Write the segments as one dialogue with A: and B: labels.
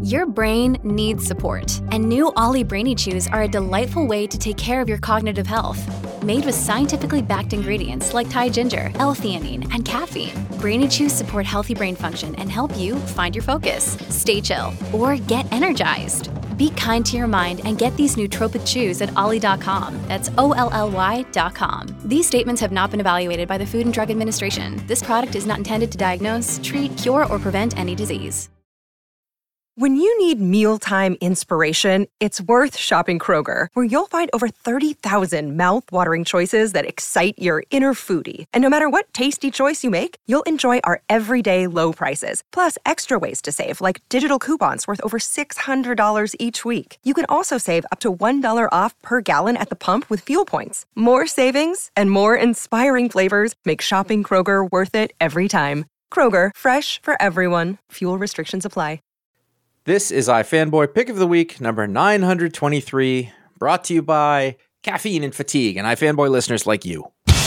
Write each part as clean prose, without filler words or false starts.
A: Your brain needs support, and new Ollie Brainy Chews are a delightful way to take care of your cognitive health. Made with scientifically backed ingredients like Thai ginger, L-theanine, and caffeine, Brainy Chews support healthy brain function and help you find your focus, stay chill, or get energized. Be kind to your mind and get these nootropic chews at ollie.com. That's OLLY.com. These statements have not been evaluated by the Food and Drug Administration. This product is not intended to diagnose, treat, cure, or prevent any disease.
B: When you need mealtime inspiration, it's worth shopping Kroger, where you'll find over 30,000 mouth-watering choices that excite your inner foodie. And no matter what tasty choice you make, you'll enjoy our everyday low prices, plus extra ways to save, like digital coupons worth over $600 each week. You can also save up to $1 off per gallon at the pump with fuel points. More savings and more inspiring flavors make shopping Kroger worth it every time. Kroger, fresh for everyone. Fuel restrictions apply.
C: This is iFanboy Pick of the Week, number 923, brought to you by Caffeine and Fatigue and iFanboy listeners like you.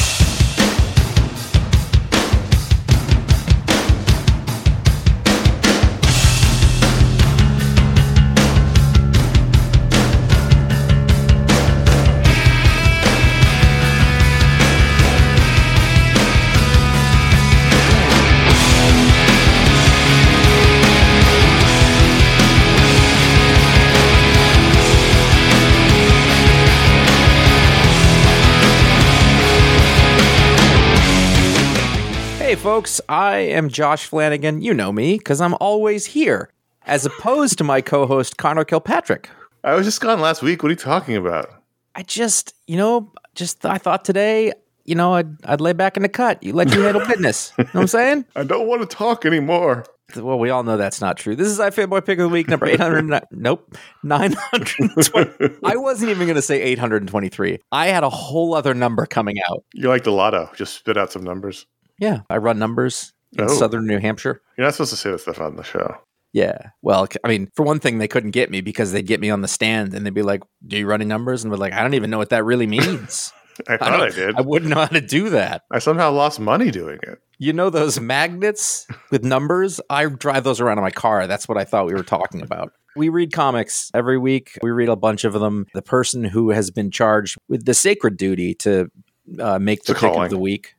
C: Hey folks, I am Josh Flanagan. You know me, because I'm always here, as opposed to my co-host Connor Kilpatrick.
D: I was just gone last week. What are you talking about?
C: I I thought today, I'd lay back in the cut. Let you handle business. You know what I'm saying?
D: I don't want to talk anymore.
C: Well, we all know that's not true. This is iFanboy Pick of the Week, number 800. Nope, 920. I wasn't even going to say 823. I had a whole other number coming out.
D: You're like the lotto. Just spit out some numbers.
C: Yeah, I run numbers in southern New Hampshire.
D: You're not supposed to say that stuff on the show.
C: Yeah. Well, I mean, for one thing, they couldn't get me because they'd get me on the stand and they'd be like, "Do you run numbers?" And we're like, "I don't even know what that really means."
D: I thought I did.
C: I wouldn't know how to do that.
D: I somehow lost money doing it.
C: You know those magnets with numbers? I drive those around in my car. That's what I thought we were talking about. We read comics every week. We read a bunch of them. The person who has been charged with the sacred duty to make the pick of the week.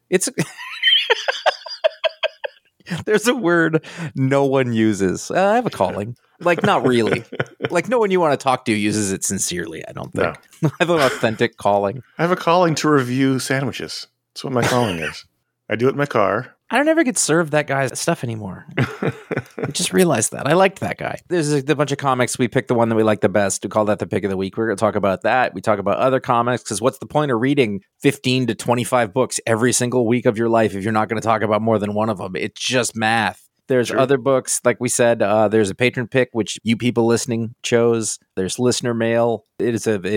C: There's a word no one uses. I have a calling. Like, not really. Like, no one you want to talk to uses it sincerely, I don't think. No. I have an authentic calling.
D: I have a calling to review sandwiches. That's what my calling is. I do it in my car.
C: I don't ever get served that guy's stuff anymore. I just realized that. I liked that guy. There's a bunch of comics. We picked the one that we like the best. We call that the pick of the week. We're going to talk about that. We talk about other comics because what's the point of reading 15 to 25 books every single week of your life if you're not going to talk about more than one of them? It's just math. There's other books, like we said. There's a patron pick, which you people listening chose. There's listener mail. It's a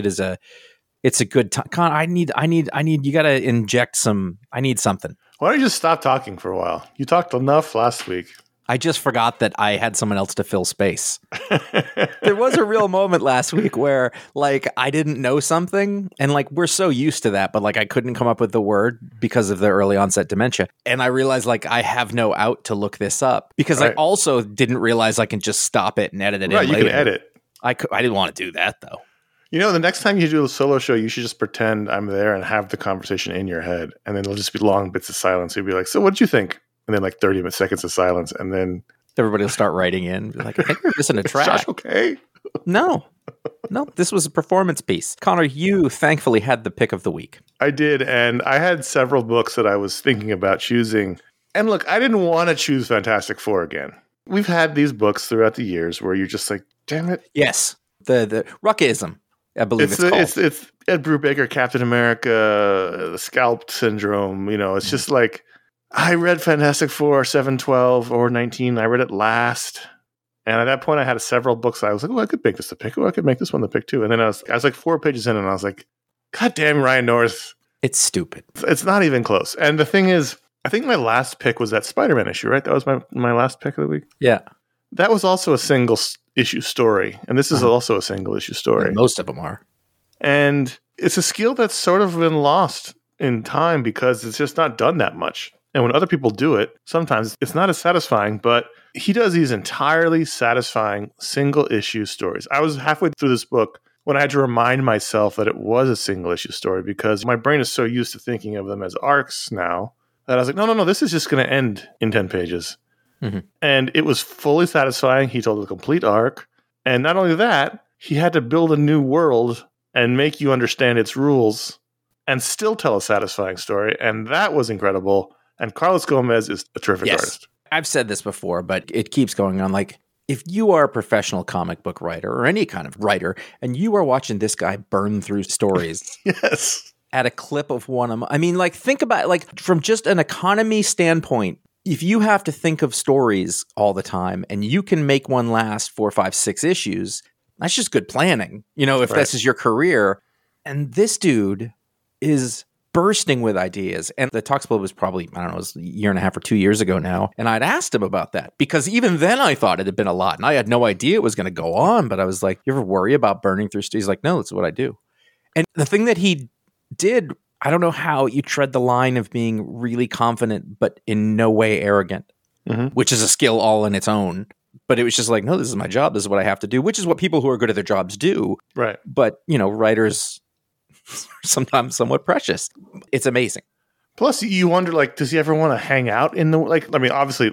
C: good time. Con, I need. You got to inject some. I need something.
D: Why don't you just stop talking for a while? You talked enough last week.
C: I just forgot that I had someone else to fill space. There was a real moment last week where, like, I didn't know something, and, like, we're so used to that, but, like, I couldn't come up with the word because of the early onset dementia. And I realized, like, I have no out to look this up because I also didn't realize I can just stop it and edit it in later.
D: You can edit.
C: I didn't want to do that, though.
D: You know, the next time you do a solo show, you should just pretend I'm there and have the conversation in your head. And then it'll just be long bits of silence. You'll be like, so what did you think? And then like 30 seconds of silence. And then
C: everybody will start writing in. Like, I think we're missing a track.
D: Josh, okay?
C: No, this was a performance piece. Connor, you thankfully had the pick of the week.
D: I did. And I had several books that I was thinking about choosing. And look, I didn't want to choose Fantastic Four again. We've had these books throughout the years where you're just like, damn it.
C: Yes. The Ruckism. I believe it's called.
D: It's Ed Brubaker, Captain America, the Scalp Syndrome. You know, it's just like, I read Fantastic Four 7, 12, or 19. I read it last. And at that point, I had several books. I was like, I could make this the pick. I could make this one the pick too. And then I was like 4 pages in and I was like, God damn, Ryan North.
C: It's stupid.
D: It's not even close. And the thing is, I think my last pick was that Spider-Man issue, right? That was my last pick of the week.
C: Yeah.
D: That was also a single issue story. And this is also a single issue story.
C: And most of them are.
D: And it's a skill that's sort of been lost in time because it's just not done that much. And when other people do it, sometimes it's not as satisfying, but he does these entirely satisfying single issue stories. I was halfway through this book when I had to remind myself that it was a single issue story because my brain is so used to thinking of them as arcs now that I was like, no, this is just going to end in 10 pages. Mm-hmm. And it was fully satisfying. He told a complete arc. And not only that, he had to build a new world and make you understand its rules and still tell a satisfying story. And that was incredible. And Carlos Gomez is a terrific artist.
C: I've said this before, but it keeps going on. Like, if you are a professional comic book writer or any kind of writer, and you are watching this guy burn through stories
D: yes,
C: at a clip of one of them, I mean, like, think about it, like, from just an economy standpoint, if you have to think of stories all the time and you can make one last 4, 5, 6 issues, that's just good planning, you know, if this is your career. And this dude is bursting with ideas. And the Talk Split was probably, I don't know, it was a year and a half or 2 years ago now. And I'd asked him about that because even then I thought it had been a lot and I had no idea it was going to go on. But I was like, you ever worry about burning through stories? He's like, no, that's what I do. And the thing that he did, I don't know how you tread the line of being really confident, but in no way arrogant, which is a skill all in its own. But it was just like, no, this is my job. This is what I have to do, which is what people who are good at their jobs do.
D: Right.
C: But, you know, writers sometimes somewhat precious. It's amazing.
D: Plus, you wonder, like, does he ever want to hang out in the, like, I mean, obviously,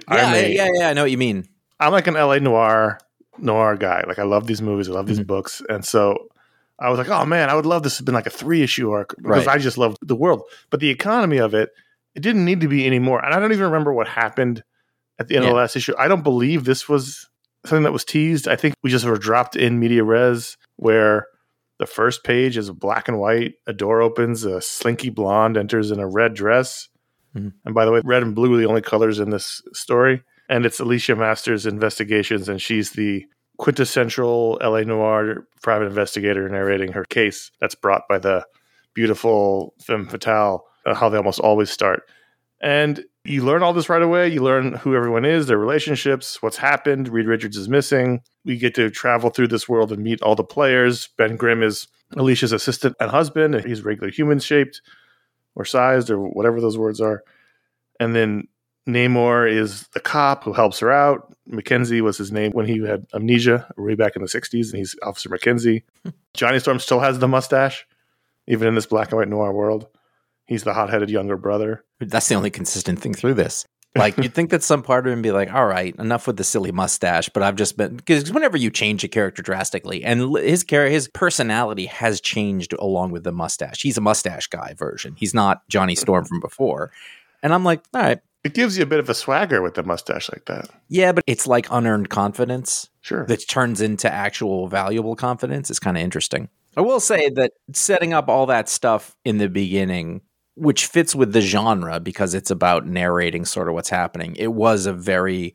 C: I know what you mean.
D: I'm like an LA noir guy. Like, I love these movies. I love these books. And so I was like, oh man, I would love this to have been like a 3-issue arc because I just love the world. But the economy of it didn't need to be any more. And I don't even remember what happened at the end of the last issue. I don't believe this was something that was teased. I think we just were dropped in media res where the first page is black and white. A door opens. A slinky blonde enters in a red dress. Mm-hmm. And by the way, red and blue are the only colors in this story. And it's Alicia Masters' investigations. And she's the quintessential LA noir private investigator narrating her case that's brought by the beautiful femme fatale, how they almost always start. And you learn all this right away. You learn who everyone is, their relationships, what's happened. Reed Richards is missing. We get to travel through this world and meet all the players. Ben Grimm is Alicia's assistant and husband. And he's regular human-shaped or sized or whatever those words are. And then Namor is the cop who helps her out. Mackenzie was his name when he had amnesia way back in the 60s, and he's Officer Mackenzie. Johnny Storm still has the mustache, even in this black and white noir world. He's the hot-headed younger brother.
C: That's the only consistent thing through this. Like, you'd think that some part of him would be like, all right, enough with the silly mustache, but I've just been... Because whenever you change a character drastically, and his personality has changed along with the mustache. He's a mustache guy version. He's not Johnny Storm from before. And I'm like, all right.
D: It gives you a bit of a swagger with the mustache like that.
C: Yeah, but it's like unearned confidence.
D: Sure.
C: That turns into actual valuable confidence. It's kind of interesting. I will say that setting up all that stuff in the beginning, which fits with the genre because it's about narrating sort of what's happening. It was a very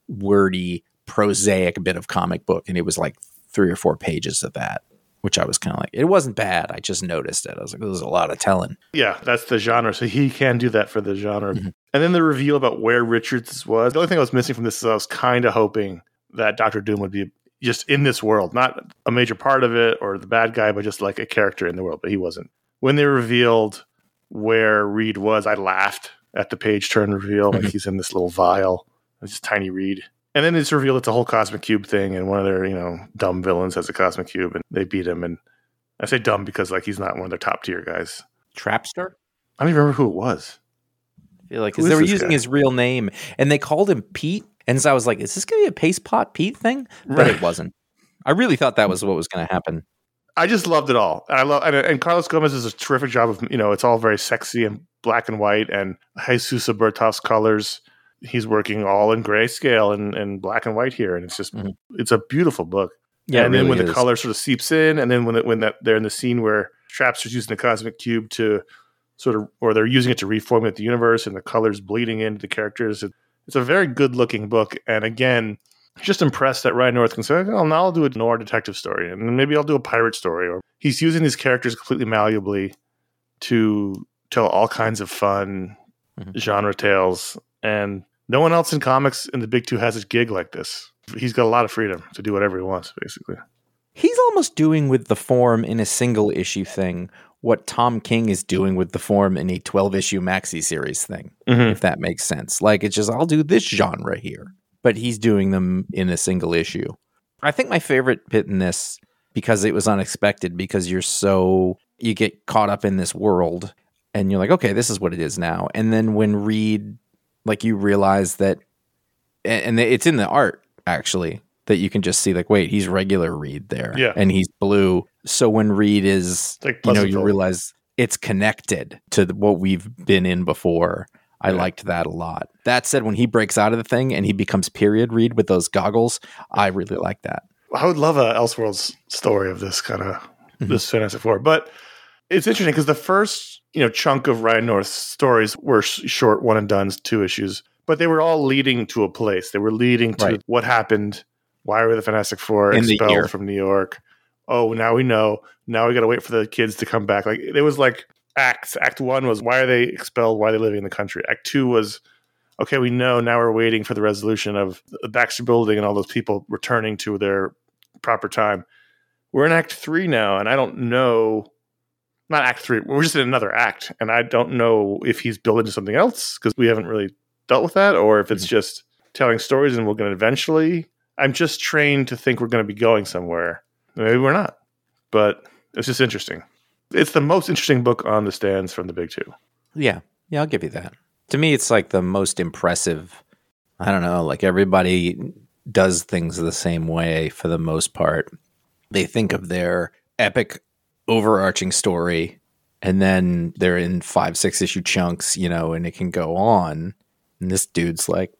C: wordy, prosaic bit of comic book, and it was like 3 or 4 pages of that, which I was kind of like, it wasn't bad. I just noticed it. I was like, there's a lot of telling.
D: Yeah, that's the genre. So he can do that for the genre. Mm-hmm. And then the reveal about where Richards was. The only thing I was missing from this is I was kind of hoping that Dr. Doom would be just in this world, not a major part of it or the bad guy, but just like a character in the world. But he wasn't. When they revealed where Reed was, I laughed at the page turn reveal. Like he's in this little vial. It's just tiny Reed. And then it's revealed it's a whole Cosmic Cube thing, and one of their, dumb villains has a Cosmic Cube, and they beat him. And I say dumb because like he's not one of their top tier guys.
C: Trapster?
D: I don't even remember who it was.
C: I feel like because they were using his real name, and they called him Pete. And so I was like, is this going to be a Paste Pot Pete thing? But it wasn't. I really thought that was what was going to happen.
D: I just loved it all. And Carlos Gomez does a terrific job of, it's all very sexy and black and white, and Jesus Aburtov's colors. He's working all in grayscale and black and white here. And it's just, it's a beautiful book. Yeah, and then when the color sort of seeps in, and then when they're in the scene where Trapster's using the Cosmic Cube to sort of, or they're using it to reformulate the universe, and the colors bleeding into the characters. It's a very good looking book. And again, just impressed that Ryan North can say, oh, now I'll do a noir detective story, and then maybe I'll do a pirate story. Or he's using these characters completely malleably to tell all kinds of fun genre tales. And no one else in comics in the big two has a gig like this. He's got a lot of freedom to do whatever he wants, basically.
C: He's almost doing with the form in a single issue thing what Tom King is doing with the form in a 12-issue maxi series thing,
D: Mhm.
C: if that makes sense. Like, it's just, I'll do this genre here, but he's doing them in a single issue. I think my favorite bit in this, because it was unexpected, because you get caught up in this world and you're like, okay, this is what it is now. And then when Reed, like, you realize that, and it's in the art actually, that you can just see, like, wait, he's regular Reed there.
D: Yeah.
C: And he's blue. So when Reed is,
D: Like
C: you
D: Pleasantville.
C: realize it's connected to what we've been in before. I liked that a lot. That said, when he breaks out of the thing and he becomes period Reed with those goggles, I really like that.
D: I would love a Elseworlds story of this kind of this Fantastic Four, but it's interesting because the first chunk of Ryan North's stories were short one and done's, 2 issues, but they were all leading to a place. They were leading to what happened. Why were the Fantastic Four expelled from New York? Oh, now we know. Now we got to wait for the kids to come back. Like, it was like acts. Act 1 was why are they expelled? Why are they living in the country? Act 2 was, okay, we know. Now we're waiting for the resolution of the Baxter Building and all those people returning to their proper time. We're in Act 3 now, and I don't know. Not Act 3. We're just in another act, and I don't know if he's building to something else because we haven't really dealt with that, or if it's just telling stories and we're going to eventually. I'm just trained to think we're going to be going somewhere. Maybe we're not, but it's just interesting. It's the most interesting book on the stands from the big 2.
C: Yeah, I'll give you that. To me, it's like the most impressive. I don't know, like, everybody does things the same way for the most part. They think of their epic overarching story, and then they're in 5-6 issue chunks, and it can go on. And this dude's like,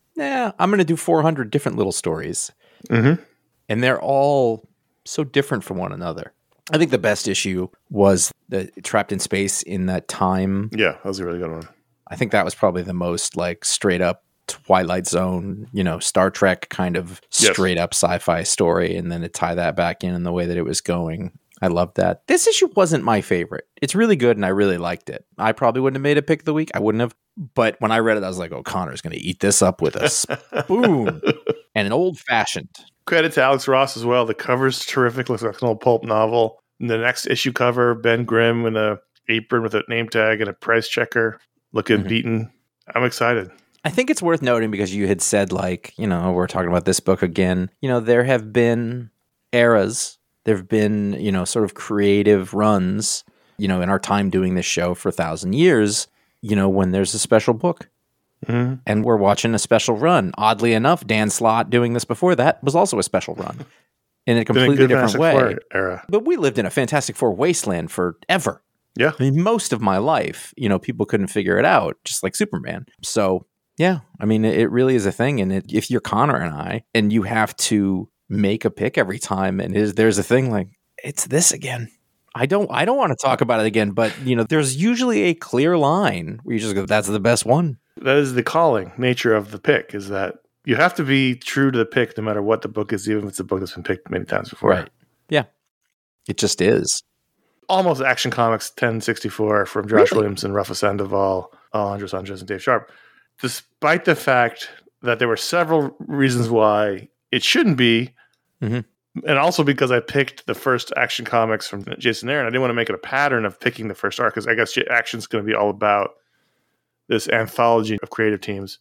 C: I'm going to do 400 different little stories.
D: Mm-hmm.
C: And they're all so different from one another. I think the best issue was the Trapped in Space in That Time.
D: Yeah, that was a really good one.
C: I think that was probably the most, like, straight up Twilight Zone, Star Trek kind of straight up sci-fi story, and then to tie that back in the way that it was going. I loved that. This issue wasn't my favorite. It's really good, and I really liked it. I probably wouldn't have made a pick of the week. I wouldn't have. But when I read it, I was like, oh, Connor's going to eat this up with a spoon. And an old-fashioned.
D: Credit to Alex Ross as well. The cover's terrific. Looks like an old pulp novel. And the next issue cover, Ben Grimm in a apron with a name tag and a price checker, looking beaten. I'm excited.
C: I think it's worth noting because you had said, like, we're talking about this book again. There have been eras. There have been, sort of creative runs, in our time doing this show for 1,000 years, when there's a special book. Mm-hmm. And we're watching a special run. Oddly enough, Dan Slott doing this before that was also a special run in a completely different way.
D: Era.
C: But we lived in a Fantastic Four wasteland forever.
D: Yeah.
C: I mean, most of my life, people couldn't figure it out, just like Superman. So, yeah, I mean, it really is a thing. And if you're Connor and I, and you have to make a pick every time, and there's a thing like, it's this again. I don't want to talk about it again, but, there's usually a clear line where you just go, that's the best one.
D: That is the calling nature of the pick, is that you have to be true to the pick no matter what the book is, even if it's a book that's been picked many times before.
C: Right. Yeah. It just is.
D: Almost Action Comics 1064 from Josh Williamson, Rafa Sandoval, Alejandro Sanchez, and Dave Sharp. Despite the fact that there were several reasons why it shouldn't be, and also because I picked the first Action Comics from Jason Aaron, I didn't want to make it a pattern of picking the first arc, because I guess Action's going to be all about this anthology of creative teams.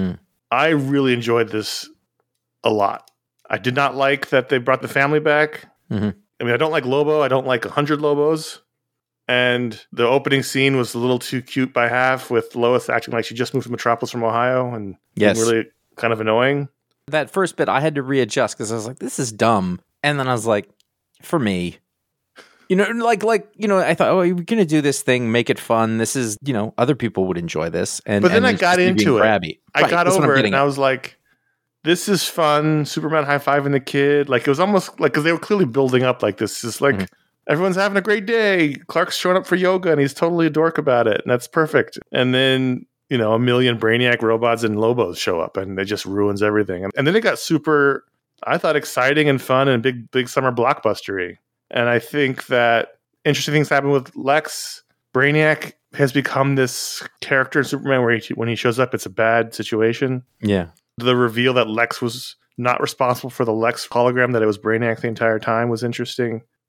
D: I really enjoyed this a lot. I did not like that they brought the family back. I mean, I don't like Lobo. I don't like 100 Lobos. And the opening scene was a little too cute by half, with Lois acting like she just moved to Metropolis from Ohio, and really kind of annoying.
C: That first bit, I had to readjust because I was like, this is dumb. And then I was like, for me, I thought, oh, you're going to do this thing, make it fun. This is, other people would enjoy this. But
D: then I got into it. I got over it, and I was like, this is fun. Superman high-fiving the kid. Like, it was almost like, because they were clearly building up like this. It's like, everyone's having a great day. Clark's showing up for yoga, and he's totally a dork about it. And that's perfect. And then, a million Brainiac robots and Lobos show up, and it just ruins everything. And then it got super, I thought, exciting and fun and big summer blockbustery. And I think that interesting things happen with Lex. Brainiac has become this character in Superman where when he shows up, it's a bad situation.
C: Yeah.
D: The reveal that Lex was not responsible for the Lex hologram, that it was Brainiac the entire time, was interesting.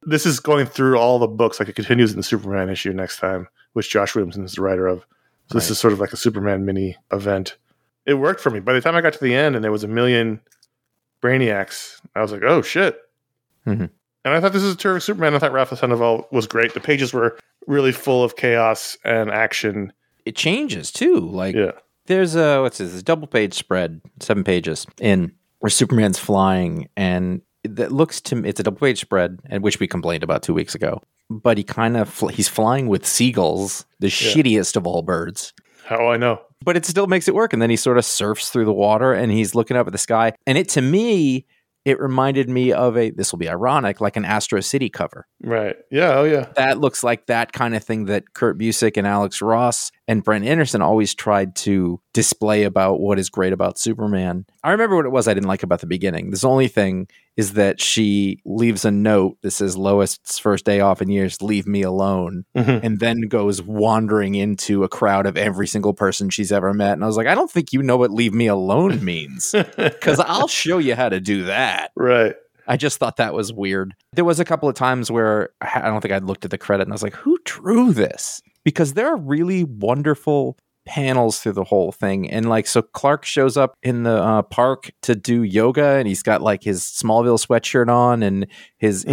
D: This is going through all the books. Like it continues in the Superman issue next time, which Josh Williamson is the writer of. So this is sort of like a Superman mini event. It worked for me. By the time I got to the end and there was a million Brainiacs, I was like, oh, shit.
C: Mm-hmm.
D: And I thought this is a terrific Superman. I thought Rafa Sandoval was great. The pages were really full of chaos and action.
C: It changes, too. Like,
D: Yeah.
C: there's a double-page spread, 7 pages, in where Superman's flying, and that looks to me, it's a double-page spread, and which we complained about 2 weeks ago. But he kind of, he's flying with seagulls, the shittiest of all birds.
D: How I know.
C: But it still makes it work. And then he sort of surfs through the water and he's looking up at the sky. And it, to me, it reminded me of this will be ironic, like an Astro City cover.
D: Right. Yeah. Oh, yeah.
C: That looks like that kind of thing that Kurt Busiek and Alex Ross and Brent Anderson always tried to display about what is great about Superman. I remember what it was I didn't like about the beginning. The only thing is that she leaves a note that says, Lois's first day off in years, leave me alone, and then goes wandering into a crowd of every single person she's ever met. And I was like, I don't think you know what leave me alone means, because I'll show you how to do that.
D: Right.
C: I just thought that was weird. There was a couple of times where I don't think I'd looked at the credit and I was like, who drew this? Because there are really wonderful panels through the whole thing. And like, so Clark shows up in the park to do yoga and he's got like his Smallville sweatshirt on and his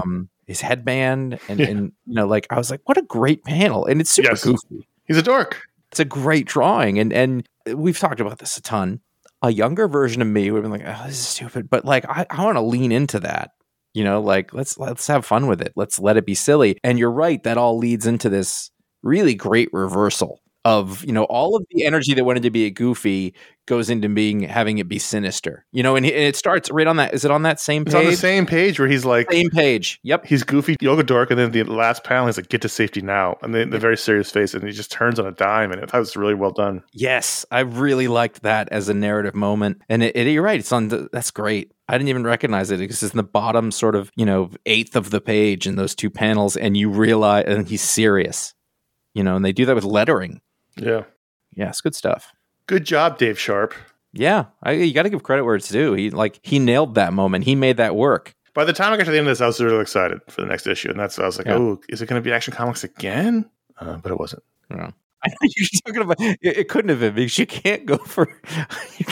C: headband. And, and, you know, like, I was like, what a great panel. And it's super goofy.
D: He's a dork.
C: It's a great drawing. And we've talked about this a ton. A younger version of me would have been like, oh, this is stupid. But like, I want to lean into that, you know, like, let's have fun with it. Let's let it be silly. And you're right. That all leads into this really great reversal of, you know, all of the energy that wanted to be goofy goes into having it be sinister, you know, and it starts right on that. Is it on that same page?
D: It's on the same page where he's like,
C: same page. Yep.
D: He's goofy yoga dork. And then the last panel, he's like, get to safety now. And then the very serious face. And he just turns on a dime. And I thought it was really well done.
C: Yes. I really liked that as a narrative moment. And you're right. It's on that's great. I didn't even recognize it because it's in the bottom sort of, you know, eighth of the page in those two panels. And you realize, and he's serious, you know, and they do that with lettering.
D: Yeah.
C: Yeah, it's good stuff.
D: Good job, Dave Sharp.
C: Yeah, you got to give credit where it's due. He nailed that moment. He made that work.
D: By the time I got to the end of this, I was really excited for the next issue. And I was like, oh, is it going to be Action Comics again? But it wasn't.
C: Yeah. I know you're talking about it couldn't have been because you can't go for a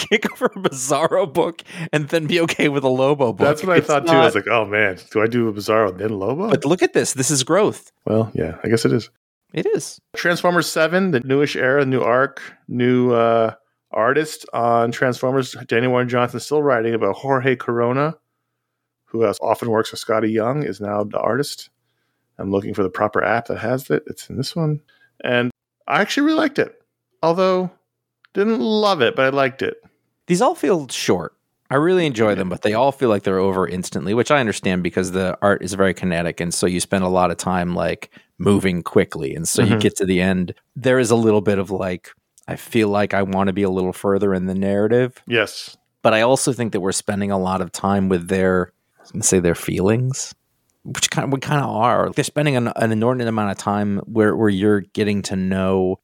C: Bizarro book and then be okay with a Lobo book.
D: That's what I thought too. I was like, oh man, do I do a Bizarro and then Lobo?
C: But look at this. This is growth.
D: Well, yeah, I guess it is.
C: It is.
D: Transformers 7, the newish era, new arc, new artist on Transformers. Danny Warren Johnson still writing about Jorge Corona, who often works with Scotty Young, is now the artist. I'm looking for the proper app that has it. It's in this one. And I actually really liked it. Although, didn't love it, but I liked it.
C: These all feel short. I really enjoy them, but they all feel like they're over instantly, which I understand because the art is very kinetic. And so you spend a lot of time like moving quickly. And so you get to the end. There is a little bit of like, I feel like I want to be a little further in the narrative.
D: Yes.
C: But I also think that we're spending a lot of time with their feelings, which we kind of are. They're spending an inordinate amount of time where you're getting to know.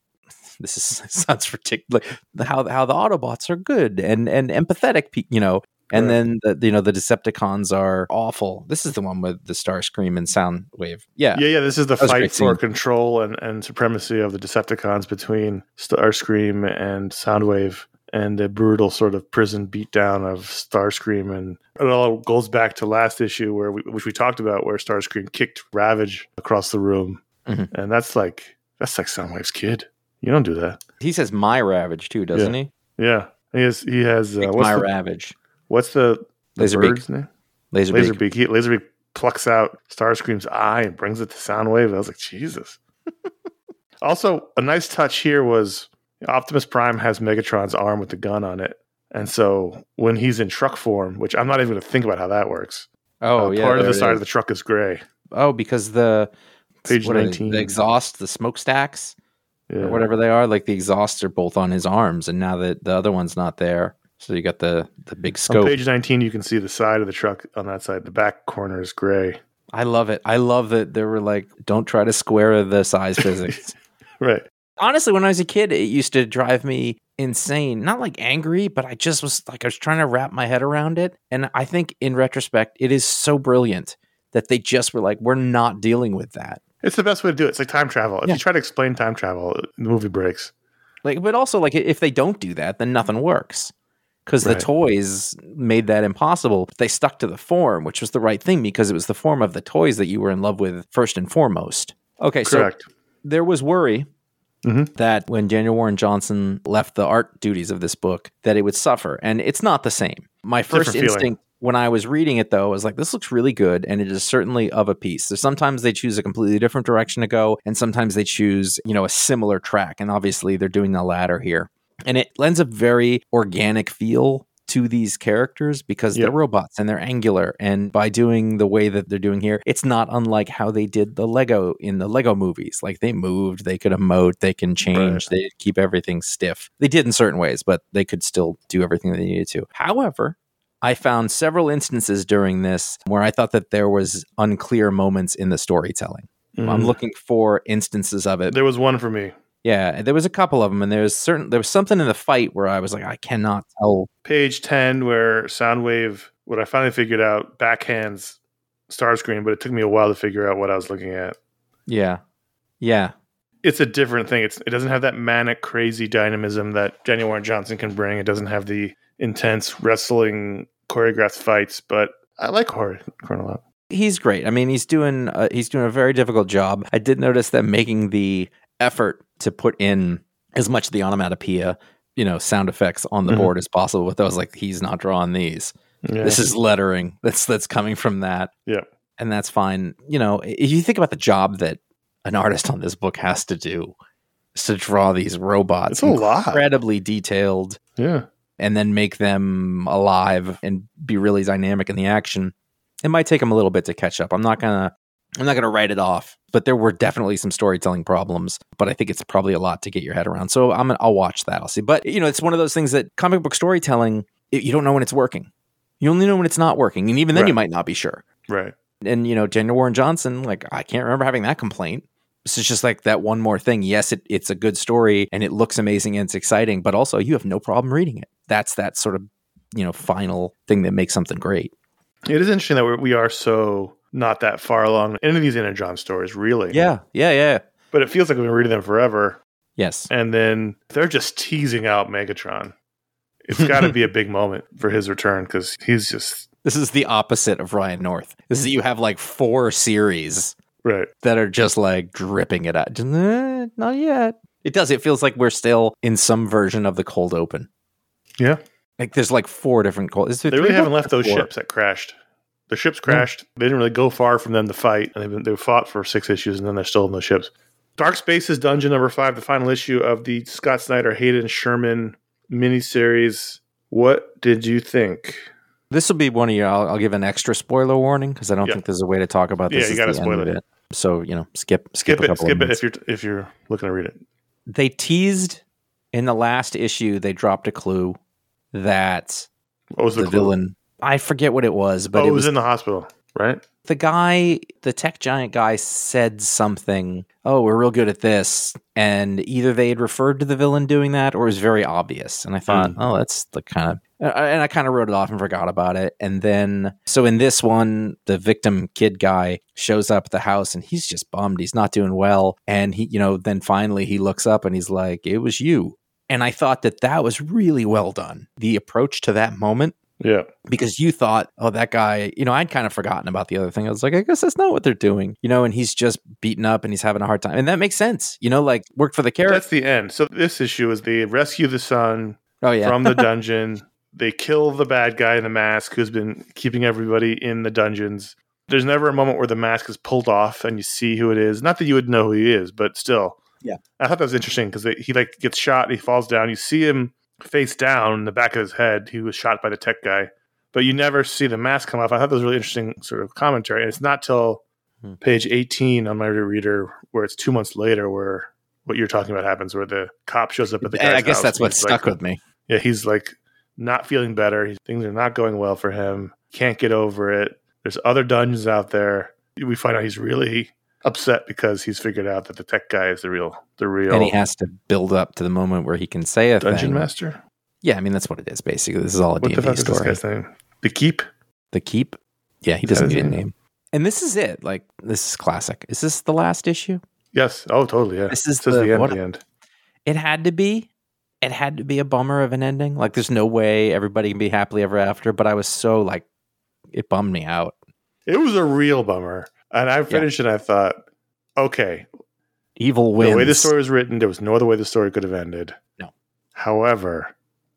C: Sounds ridiculous. How the Autobots are good and empathetic, you know, and then the Decepticons are awful. This is the one with the Starscream and Soundwave. Yeah.
D: This is the fight for control and supremacy of the Decepticons between Starscream and Soundwave, and the brutal sort of prison beatdown of Starscream, and it all goes back to last issue which we talked about, where Starscream kicked Ravage across the room, and that's like Soundwave's kid. You don't do that. He
C: says my Ravage too, doesn't he?
D: Yeah. He has
C: my Ravage.
D: What's the bird's name?
C: Laserbeak.
D: Laserbeak plucks out Starscream's eye and brings it to Soundwave. I was like, Jesus. Also, a nice touch here was Optimus Prime has Megatron's arm with the gun on it. And so when he's in truck form, which I'm not even going to think about how that works. Part of the side of the truck is gray.
C: Oh, because
D: page 19.
C: The exhaust, the smokestacks. Or whatever they are, like the exhausts are both on his arms, and now that the other one's not there, so you got the big scope.
D: On page 19, you can see the side of the truck on that side. The back corner is gray.
C: I love it. I love that they were like, don't try to square the size physics.
D: Right.
C: Honestly, when I was a kid, it used to drive me insane. Not like angry, but I was trying to wrap my head around it. And I think in retrospect, it is so brilliant that they just were like, we're not dealing with that.
D: It's the best way to do it. It's like time travel. If you try to explain time travel, the movie breaks.
C: Like, but also, like, if they don't do that, then nothing works. Because the toys made that impossible. But they stuck to the form, which was the right thing, because it was the form of the toys that you were in love with first and foremost. Okay,
D: Correct.
C: So there was worry that when Daniel Warren Johnson left the art duties of this book, that it would suffer. And it's not the same. My first instinct when I was reading it, though, was like, this looks really good, and it is certainly of a piece. So sometimes they choose a completely different direction to go, and sometimes they choose, a similar track. And obviously, they're doing the latter here. And it lends a very organic feel to these characters because they're robots and they're angular. And by doing the way that they're doing here, it's not unlike how they did the Lego in the Lego movies. Like, they moved, they could emote, they can change, they keep everything stiff. They did in certain ways, but they could still do everything they needed to. However, I found several instances during this where I thought that there was unclear moments in the storytelling. I'm looking for instances of it.
D: There was one for me.
C: Yeah, there was a couple of them, and there was something in the fight where I was like, I cannot tell.
D: Page 10, where Soundwave, what I finally figured out, backhands Starscream, but it took me a while to figure out what I was looking at.
C: Yeah.
D: It's a different thing. It doesn't have that manic, crazy dynamism that Daniel Warren Johnson can bring. It doesn't have the intense wrestling choreographed fights, but I like Corn a lot.
C: He's great. I mean, he's doing a very difficult job. I did notice that making the effort to put in as much of the onomatopoeia, sound effects on the board as possible. But I was like, he's not drawing these. Yeah. This is lettering that's coming from that.
D: Yeah,
C: and that's fine. If you think about the job that an artist on this book has to do, is to draw these robots,
D: it's a lot,
C: incredibly detailed.
D: Yeah.
C: And then make them alive and be really dynamic in the action. It might take them a little bit to catch up. I'm not gonna write it off, but there were definitely some storytelling problems. But I think it's probably a lot to get your head around. So I'll watch that. I'll see. But it's one of those things that comic book storytelling, you don't know when it's working. You only know when it's not working, and even then you might not be sure.
D: Right.
C: And Daniel Warren Johnson, like, I can't remember having that complaint. This is just like that one more thing. Yes, it's a good story and it looks amazing and it's exciting, but also you have no problem reading it. That's that sort of, final thing that makes something great.
D: It is interesting that we are so not that far along in any of these Indiana Jones stories, really.
C: Yeah.
D: But it feels like we've been reading them forever.
C: Yes.
D: And then they're just teasing out Megatron. It's got to be a big moment for his return because he's just...
C: This is the opposite of Ryan North. This is you have like 4 series...
D: Right.
C: That are just like dripping it out. Not yet. It does. It feels like we're still in some version of the cold open.
D: Yeah.
C: Like there's like 4 different cold.
D: They really haven't left those ships that crashed. The ships crashed. They didn't really go far from them to fight. And they fought for 6 issues and then they're still in those ships. Dark Spaces Dungeon number 5, the final issue of the Scott Snyder, Hayden Sherman miniseries. What did you think?
C: This will be one of your, I'll give an extra spoiler warning because I don't think there's a way to talk about this.
D: Yeah, you got to spoil it.
C: So, skip
D: it if you're looking to read it.
C: They teased in the last issue, they dropped a clue that
D: what was the clue?
C: Villain, I forget what it was, but
D: it was in the hospital, right?
C: The tech giant guy said something, we're real good at this. And either they had referred to the villain doing that or it was very obvious. And I thought, that's the kind of... And I kind of wrote it off and forgot about it. And then, so in this one, the victim kid guy shows up at the house and he's just bummed. He's not doing well. And he, then finally he looks up and he's like, it was you. And I thought that was really well done. The approach to that moment.
D: Yeah.
C: Because you thought, that guy, I'd kind of forgotten about the other thing. I was like, I guess that's not what they're doing, and he's just beaten up and he's having a hard time. And that makes sense, like worked for the character.
D: That's the end. So this issue is they rescue the son from the dungeon. They kill the bad guy in the mask who's been keeping everybody in the dungeons. There's never a moment where the mask is pulled off and you see who it is. Not that you would know who he is, but still.
C: Yeah.
D: I thought that was interesting because he gets shot. He falls down. You see him face down in the back of his head. He was shot by the tech guy, but you never see the mask come off. I thought that was really interesting sort of commentary. And it's not till page 18 on my reader where it's 2 months later where what you're talking about happens, where the cop shows up at the guy's house.
C: I guess that's what stuck with me.
D: Yeah, he's like not feeling better. Things are not going well for him. Can't get over it. There's other dungeons out there. We find out he's really upset because he's figured out that the tech guy is the real.
C: And he has to build up to the moment where he can say a
D: Dungeon
C: thing.
D: Master?
C: Yeah, I mean, that's what it is, basically. This is all a D&D story.
D: What the fuck is this guy's name? The Keep?
C: The Keep? Yeah, he doesn't need a name. And this is it. Like, this is classic. Is this the last issue?
D: Yes. Oh, totally. Yeah.
C: This is
D: the end.
C: what,
D: The end.
C: It had to be. It had to be a bummer of an ending. Like, there's no way everybody can be happily ever after. But I was so like, it bummed me out.
D: It was a real bummer. And I finished and I thought, okay,
C: evil wins.
D: The way the story was written, there was no other way the story could have ended.
C: No.
D: However,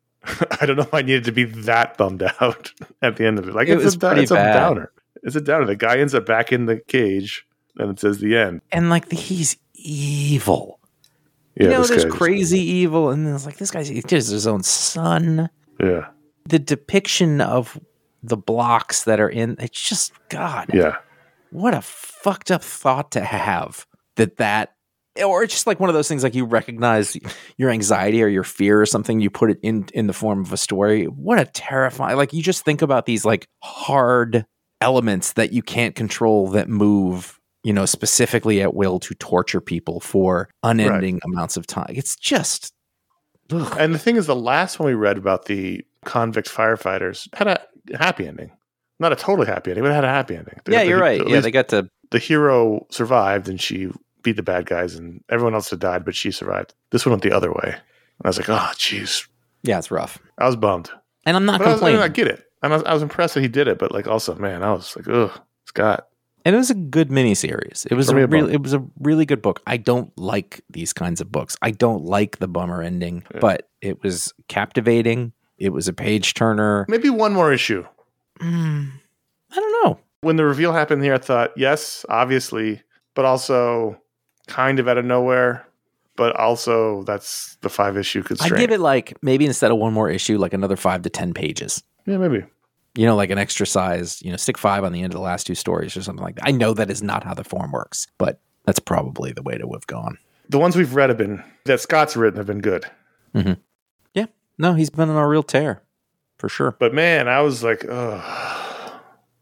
D: I don't know if I needed to be that bummed out at the end of it. Like,
C: it's a
D: downer. It's a downer. The guy ends up back in the cage, and it says the end.
C: And like, he's evil.
D: Yeah,
C: there's crazy evil, and it's like, this guy's just his own son.
D: Yeah.
C: The depiction of the blocks that are in, it's just, God.
D: Yeah.
C: What a fucked up thought to have that, or it's just like one of those things, like, you recognize your anxiety or your fear or something, you put it in the form of a story. What a terrifying, like, you just think about these like hard elements that you can't control that move, specifically at will to torture people for unending amounts of time. It's just, ugh.
D: And the thing is, the last one we read about the convict firefighters had a happy ending. Not a totally happy ending, but it had a happy ending.
C: You're right. Yeah, they got to...
D: The hero survived, and she beat the bad guys, and everyone else had died, but she survived. This one went the other way. And I was like, oh, jeez.
C: Yeah, it's rough.
D: I was bummed.
C: And I'm not complaining.
D: I get it. And I was impressed that he did it, but like, also, man, I was like, ugh, Scott.
C: And it was a good miniseries. It was a really good book. I don't like these kinds of books. I don't like the bummer ending, but it was captivating. It was a page turner.
D: Maybe one more issue.
C: I don't know.
D: When the reveal happened here, I thought, yes, obviously, but also kind of out of nowhere. But also, that's the 5-issue constraint.
C: I give it like, maybe instead of one more issue, like another 5 to 10 pages.
D: Yeah, maybe.
C: Like an extra size, stick 5 on the end of the last 2 stories or something like that. I know that is not how the form works, but that's probably the way to have gone.
D: The ones we've read that Scott's written have been good.
C: Mm-hmm. Yeah. No, he's been on a real tear, for sure.
D: But man, I was like, ugh.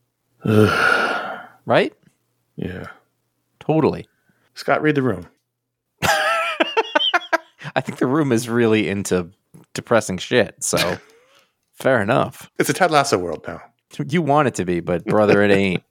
C: Right?
D: Yeah.
C: Totally.
D: Scott, read The Room.
C: I think The Room is really into depressing shit, so fair enough.
D: It's a Ted Lasso world now.
C: You want it to be, but brother, it ain't.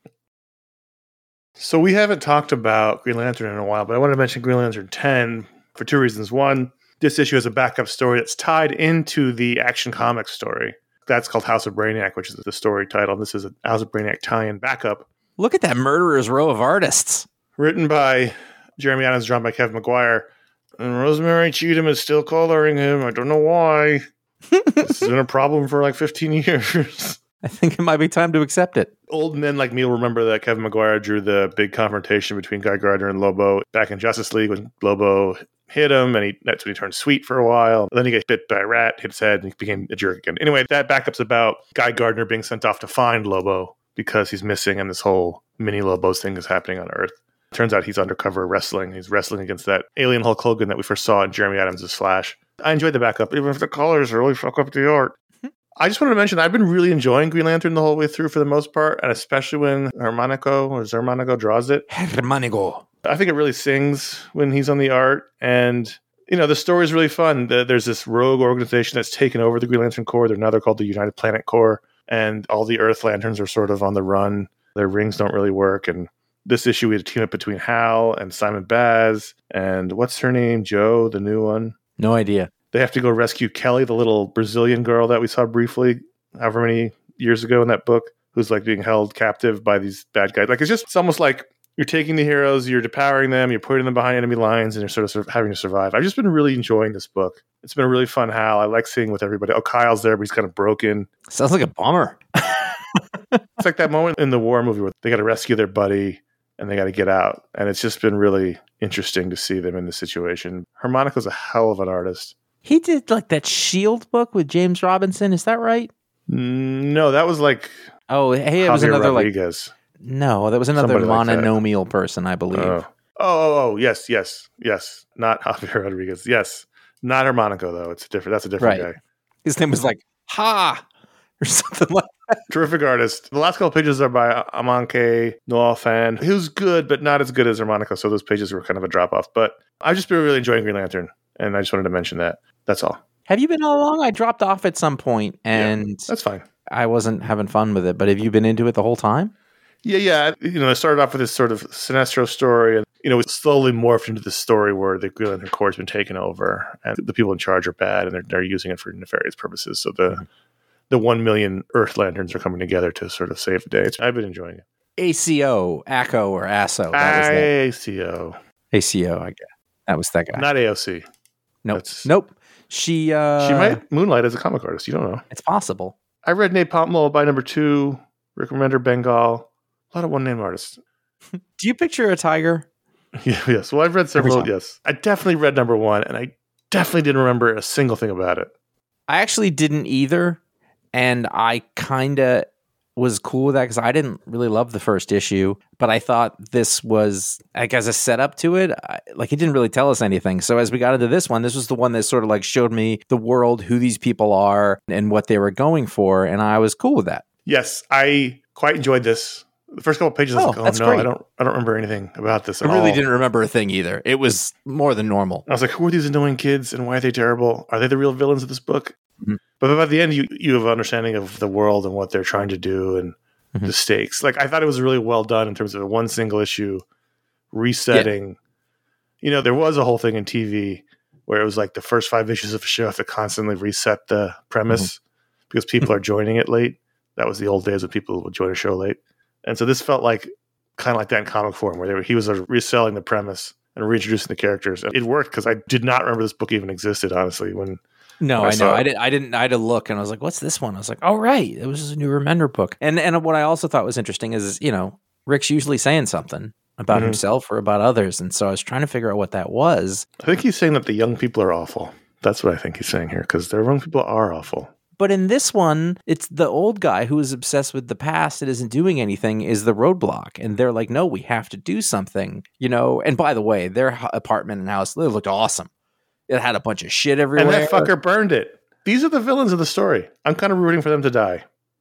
D: So we haven't talked about Green Lantern in a while, but I want to mention Green Lantern 10 for 2 reasons. One, this issue has a backup story that's tied into the Action Comics story. That's called House of Brainiac, which is the story title. This is a House of Brainiac tie-in backup.
C: Look at that murderer's row of artists.
D: Written by Jeremy Adams, drawn by Kevin Maguire. And Rosemary Cheatham is still coloring him. I don't know why. This has been a problem for like 15 years.
C: I think it might be time to accept it.
D: Old men like me will remember that Kevin Maguire drew the big confrontation between Guy Gardner and Lobo back in Justice League when Lobo hit him, and that's when he turned sweet for a while. Then he got bit by a rat, hit his head, and he became a jerk again. Anyway, that backup's about Guy Gardner being sent off to find Lobo because he's missing, and this whole mini Lobos thing is happening on Earth. Turns out he's undercover wrestling. He's wrestling against that alien Hulk Hogan that we first saw in Jeremy Adams' Flash. I enjoyed the backup, even if the colors really fuck up the art. I just wanted to mention I've been really enjoying Green Lantern the whole way through for the most part, and especially when Zermanico draws it.
C: Zermanico.
D: I think it really sings when he's on the art, and the story is really fun. There's this rogue organization that's taken over the Green Lantern Corps. They're called the United Planet Corps, and all the Earth Lanterns are sort of on the run. Their rings don't really work, and this issue we had a team up between Hal and Simon Baz, and what's her name? Jo, the new one?
C: No idea.
D: They have to go rescue Kelly, the little Brazilian girl that we saw briefly, however many years ago in that book, who's like being held captive by these bad guys. Like, it's almost like you're taking the heroes, you're depowering them, you're putting them behind enemy lines, and you're sort of having to survive. I've just been really enjoying this book. It's been a really fun Hal. I like seeing with everybody. Oh, Kyle's there, but he's kind of broken.
C: Sounds like a bummer.
D: It's like that moment in the war movie where they got to rescue their buddy and they got to get out. And it's just been really interesting to see them in this situation. Harmonica's a hell of an artist.
C: He did like that S.H.I.E.L.D. book with James Robinson. Is that right?
D: No, that was like...
C: Oh, hey, it was another
D: Rodriguez.
C: No, that was another mononomial person, I believe.
D: Yes. Not Javier Rodriguez. Yes. Not Harmonico, though. That's a different guy.
C: His name was like Ha or something like that.
D: Terrific artist. The last couple pages are by Amanke Noel-Fan, who's good, but not as good as Harmonico. So those pages were kind of a drop off. But I've just been really enjoying Green Lantern, and I just wanted to mention that. That's all.
C: Have you been all along? I dropped off at some point, and
D: that's fine.
C: I wasn't having fun with it. But have you been into it the whole time?
D: Yeah. It started off with this sort of Sinestro story, and it slowly morphed into this story where the Green Lantern Corps has been taken over, and the people in charge are bad, and they're using it for nefarious purposes. So the 1 million Earth Lanterns are coming together to sort of save the day. I've been enjoying it.
C: ACO, ACO, or ASO.
D: ACO.
C: ACO, I guess. That was that guy.
D: Not AOC.
C: Nope. She
D: might moonlight as a comic artist. You don't know.
C: It's possible.
D: I read Napalm Lullaby #2, Rick Remender Bengal. A lot of one-name artists.
C: Do you picture a tiger?
D: Yes. Well, I've read several. Yes. I definitely read #1, and I definitely didn't remember a single thing about it.
C: I actually didn't either, and I kind of was cool with that because I didn't really love the first issue, but I thought this was, like, as a setup to it, it didn't really tell us anything. So as we got into this one, this was the one that sort of like showed me the world, who these people are, and what they were going for, and I was cool with that.
D: Yes, I quite enjoyed this. The first couple of pages, I was like,
C: great.
D: I don't remember anything about this at
C: all. I really
D: all.
C: didn't remember a thing either. It was more than normal.
D: I was like, who are these annoying kids, and why are they terrible? Are they the real villains of this book? Mm-hmm. But by the end, you have an understanding of the world and what they're trying to do, and the stakes. Like, I thought it was really well done in terms of one single issue resetting. Yeah. There was a whole thing in TV where it was like the first 5 issues of a show have to constantly reset the premise because people are joining it late. That was the old days when people would join a show late. And so this felt like kind of like that in comic form where he was reselling the premise and reintroducing the characters. And it worked because I did not remember this book even existed, honestly, when
C: No, I know. I didn't. I had to look, and I was like, "What's this one?" I was like, "Oh, right, it was a new Remender book." And what I also thought was interesting is, Rick's usually saying something about himself or about others, and so I was trying to figure out what that was.
D: I think he's saying that the young people are awful. That's what I think he's saying here, because the young people are awful.
C: But in this one, it's the old guy who is obsessed with the past and isn't doing anything is the roadblock, and they're like, "No, we have to do something." And by the way, their apartment and house, they looked awesome. It had a bunch of shit everywhere.
D: And that fucker burned it. These are the villains of the story. I'm kind of rooting for them to die.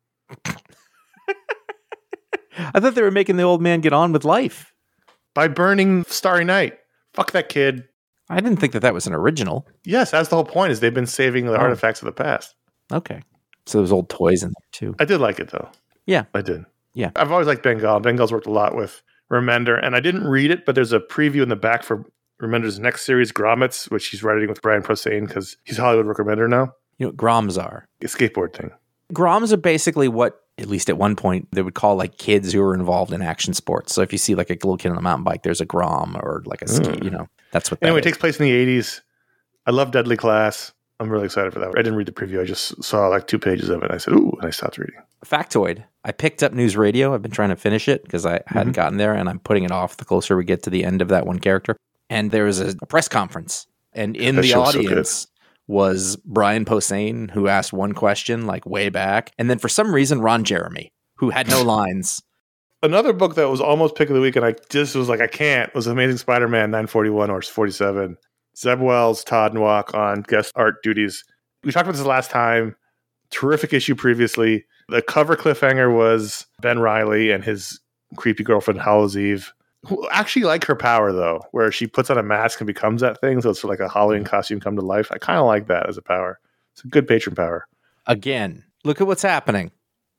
C: I thought they were making the old man get on with life.
D: By burning Starry Night. Fuck that kid.
C: I didn't think that was an original.
D: Yes, that's the whole point, is they've been saving the artifacts of the past.
C: Okay. So there's old toys in there, too.
D: I did like it, though.
C: Yeah.
D: I did.
C: Yeah.
D: I've always liked Bengal. Bengal's worked a lot with Remender, and I didn't read it, but there's a preview in the back for Remender's next series, Grommets, which he's writing with Brian Posehn because he's Hollywood Rick Remender now.
C: You know what Groms are?
D: A skateboard thing. Groms
C: are basically what, at least at one point, they would call like kids who are involved in action sports. So if you see like a little kid on a mountain bike, there's a Grom or like a ski, that's what that
D: Anyway,
C: is.
D: It takes place in the 80s. I love Deadly Class. I'm really excited for that. I didn't read the preview. I just saw like 2 pages of it. And I said, ooh, and I stopped reading.
C: Factoid. I picked up News Radio. I've been trying to finish it because I hadn't gotten there, and I'm putting it off the closer we get to the end of that one character. And there was a press conference, and in the audience was Brian Posehn, who asked one question like way back, and then for some reason Ron Jeremy, who had no lines.
D: Another book that was almost pick of the week, and I just was like, I can't, was Amazing Spider-Man 941 or 47. Zeb Wells, Todd Nowak on guest art duties. We talked about this last time. Terrific issue previously. The cover cliffhanger was Ben Reilly and his creepy girlfriend Hallows Eve, who actually like her power, though, where she puts on a mask and becomes that thing. So it's like a Halloween costume come to life. I kind of like that as a power. It's a good patron power.
C: Again, look at what's happening.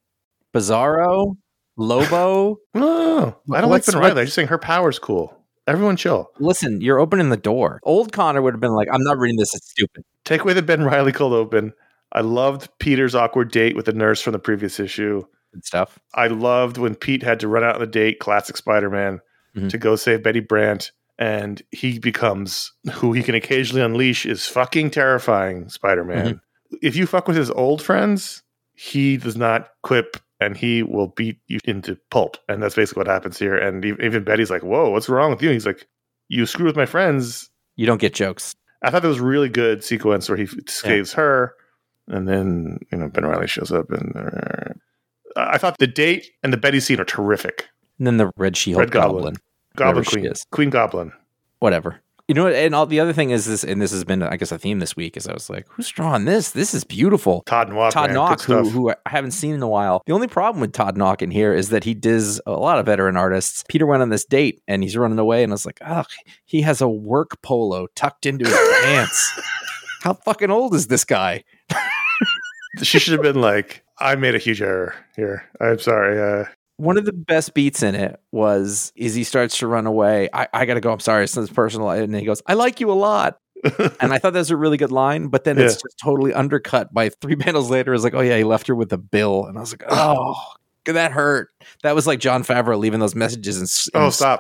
C: Bizarro, Lobo.
D: No, I don't like Ben Reilly. I'm just saying her power's cool. Everyone chill.
C: Listen, you're opening the door. Old Connor would have been like, I'm not reading this. It's stupid.
D: Take away the Ben Reilly cold open. I loved Peter's awkward date with the nurse from the previous issue.
C: Good stuff.
D: I loved when Pete had to run out on a date, classic Spider-Man, to go save Betty Brant. And he becomes who he can occasionally unleash is fucking terrifying Spider-Man. If you fuck with his old friends, he does not quip and he will beat you into pulp. And that's basically what happens here. And even Betty's like, whoa, what's wrong with you? He's like, you screw with my friends.
C: You don't get jokes.
D: I thought there was a really good sequence where he saves her. And then, Ben Reilly shows up. And I thought the date and the Betty scene are terrific.
C: And then the Red She-Hulk Goblin
D: Queen. Queen Goblin.
C: Whatever. You know what? And all the other thing is this, and this has been, I guess, a theme this week, is I was like, who's drawing this? This is beautiful.
D: Todd Nowak,
C: who I haven't seen in a while. The only problem with Todd Nowak in here is that he does a lot of veteran artists. Peter went on this date and he's running away, and I was like, oh, he has a work polo tucked into his pants. How fucking old is this guy?
D: She should have been like, I made a huge error here. I'm sorry.
C: One of the best beats in it was Izzy starts to run away. I got to go. I'm sorry. It's personal. And he goes, I like you a lot. And I thought that was a really good line, but then it's just totally undercut by 3 panels later. It's like, oh yeah, he left her with a bill. And I was like, oh, that hurt. That was like John Favreau leaving those messages.
D: Stop.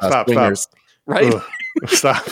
C: Right?
D: Stop.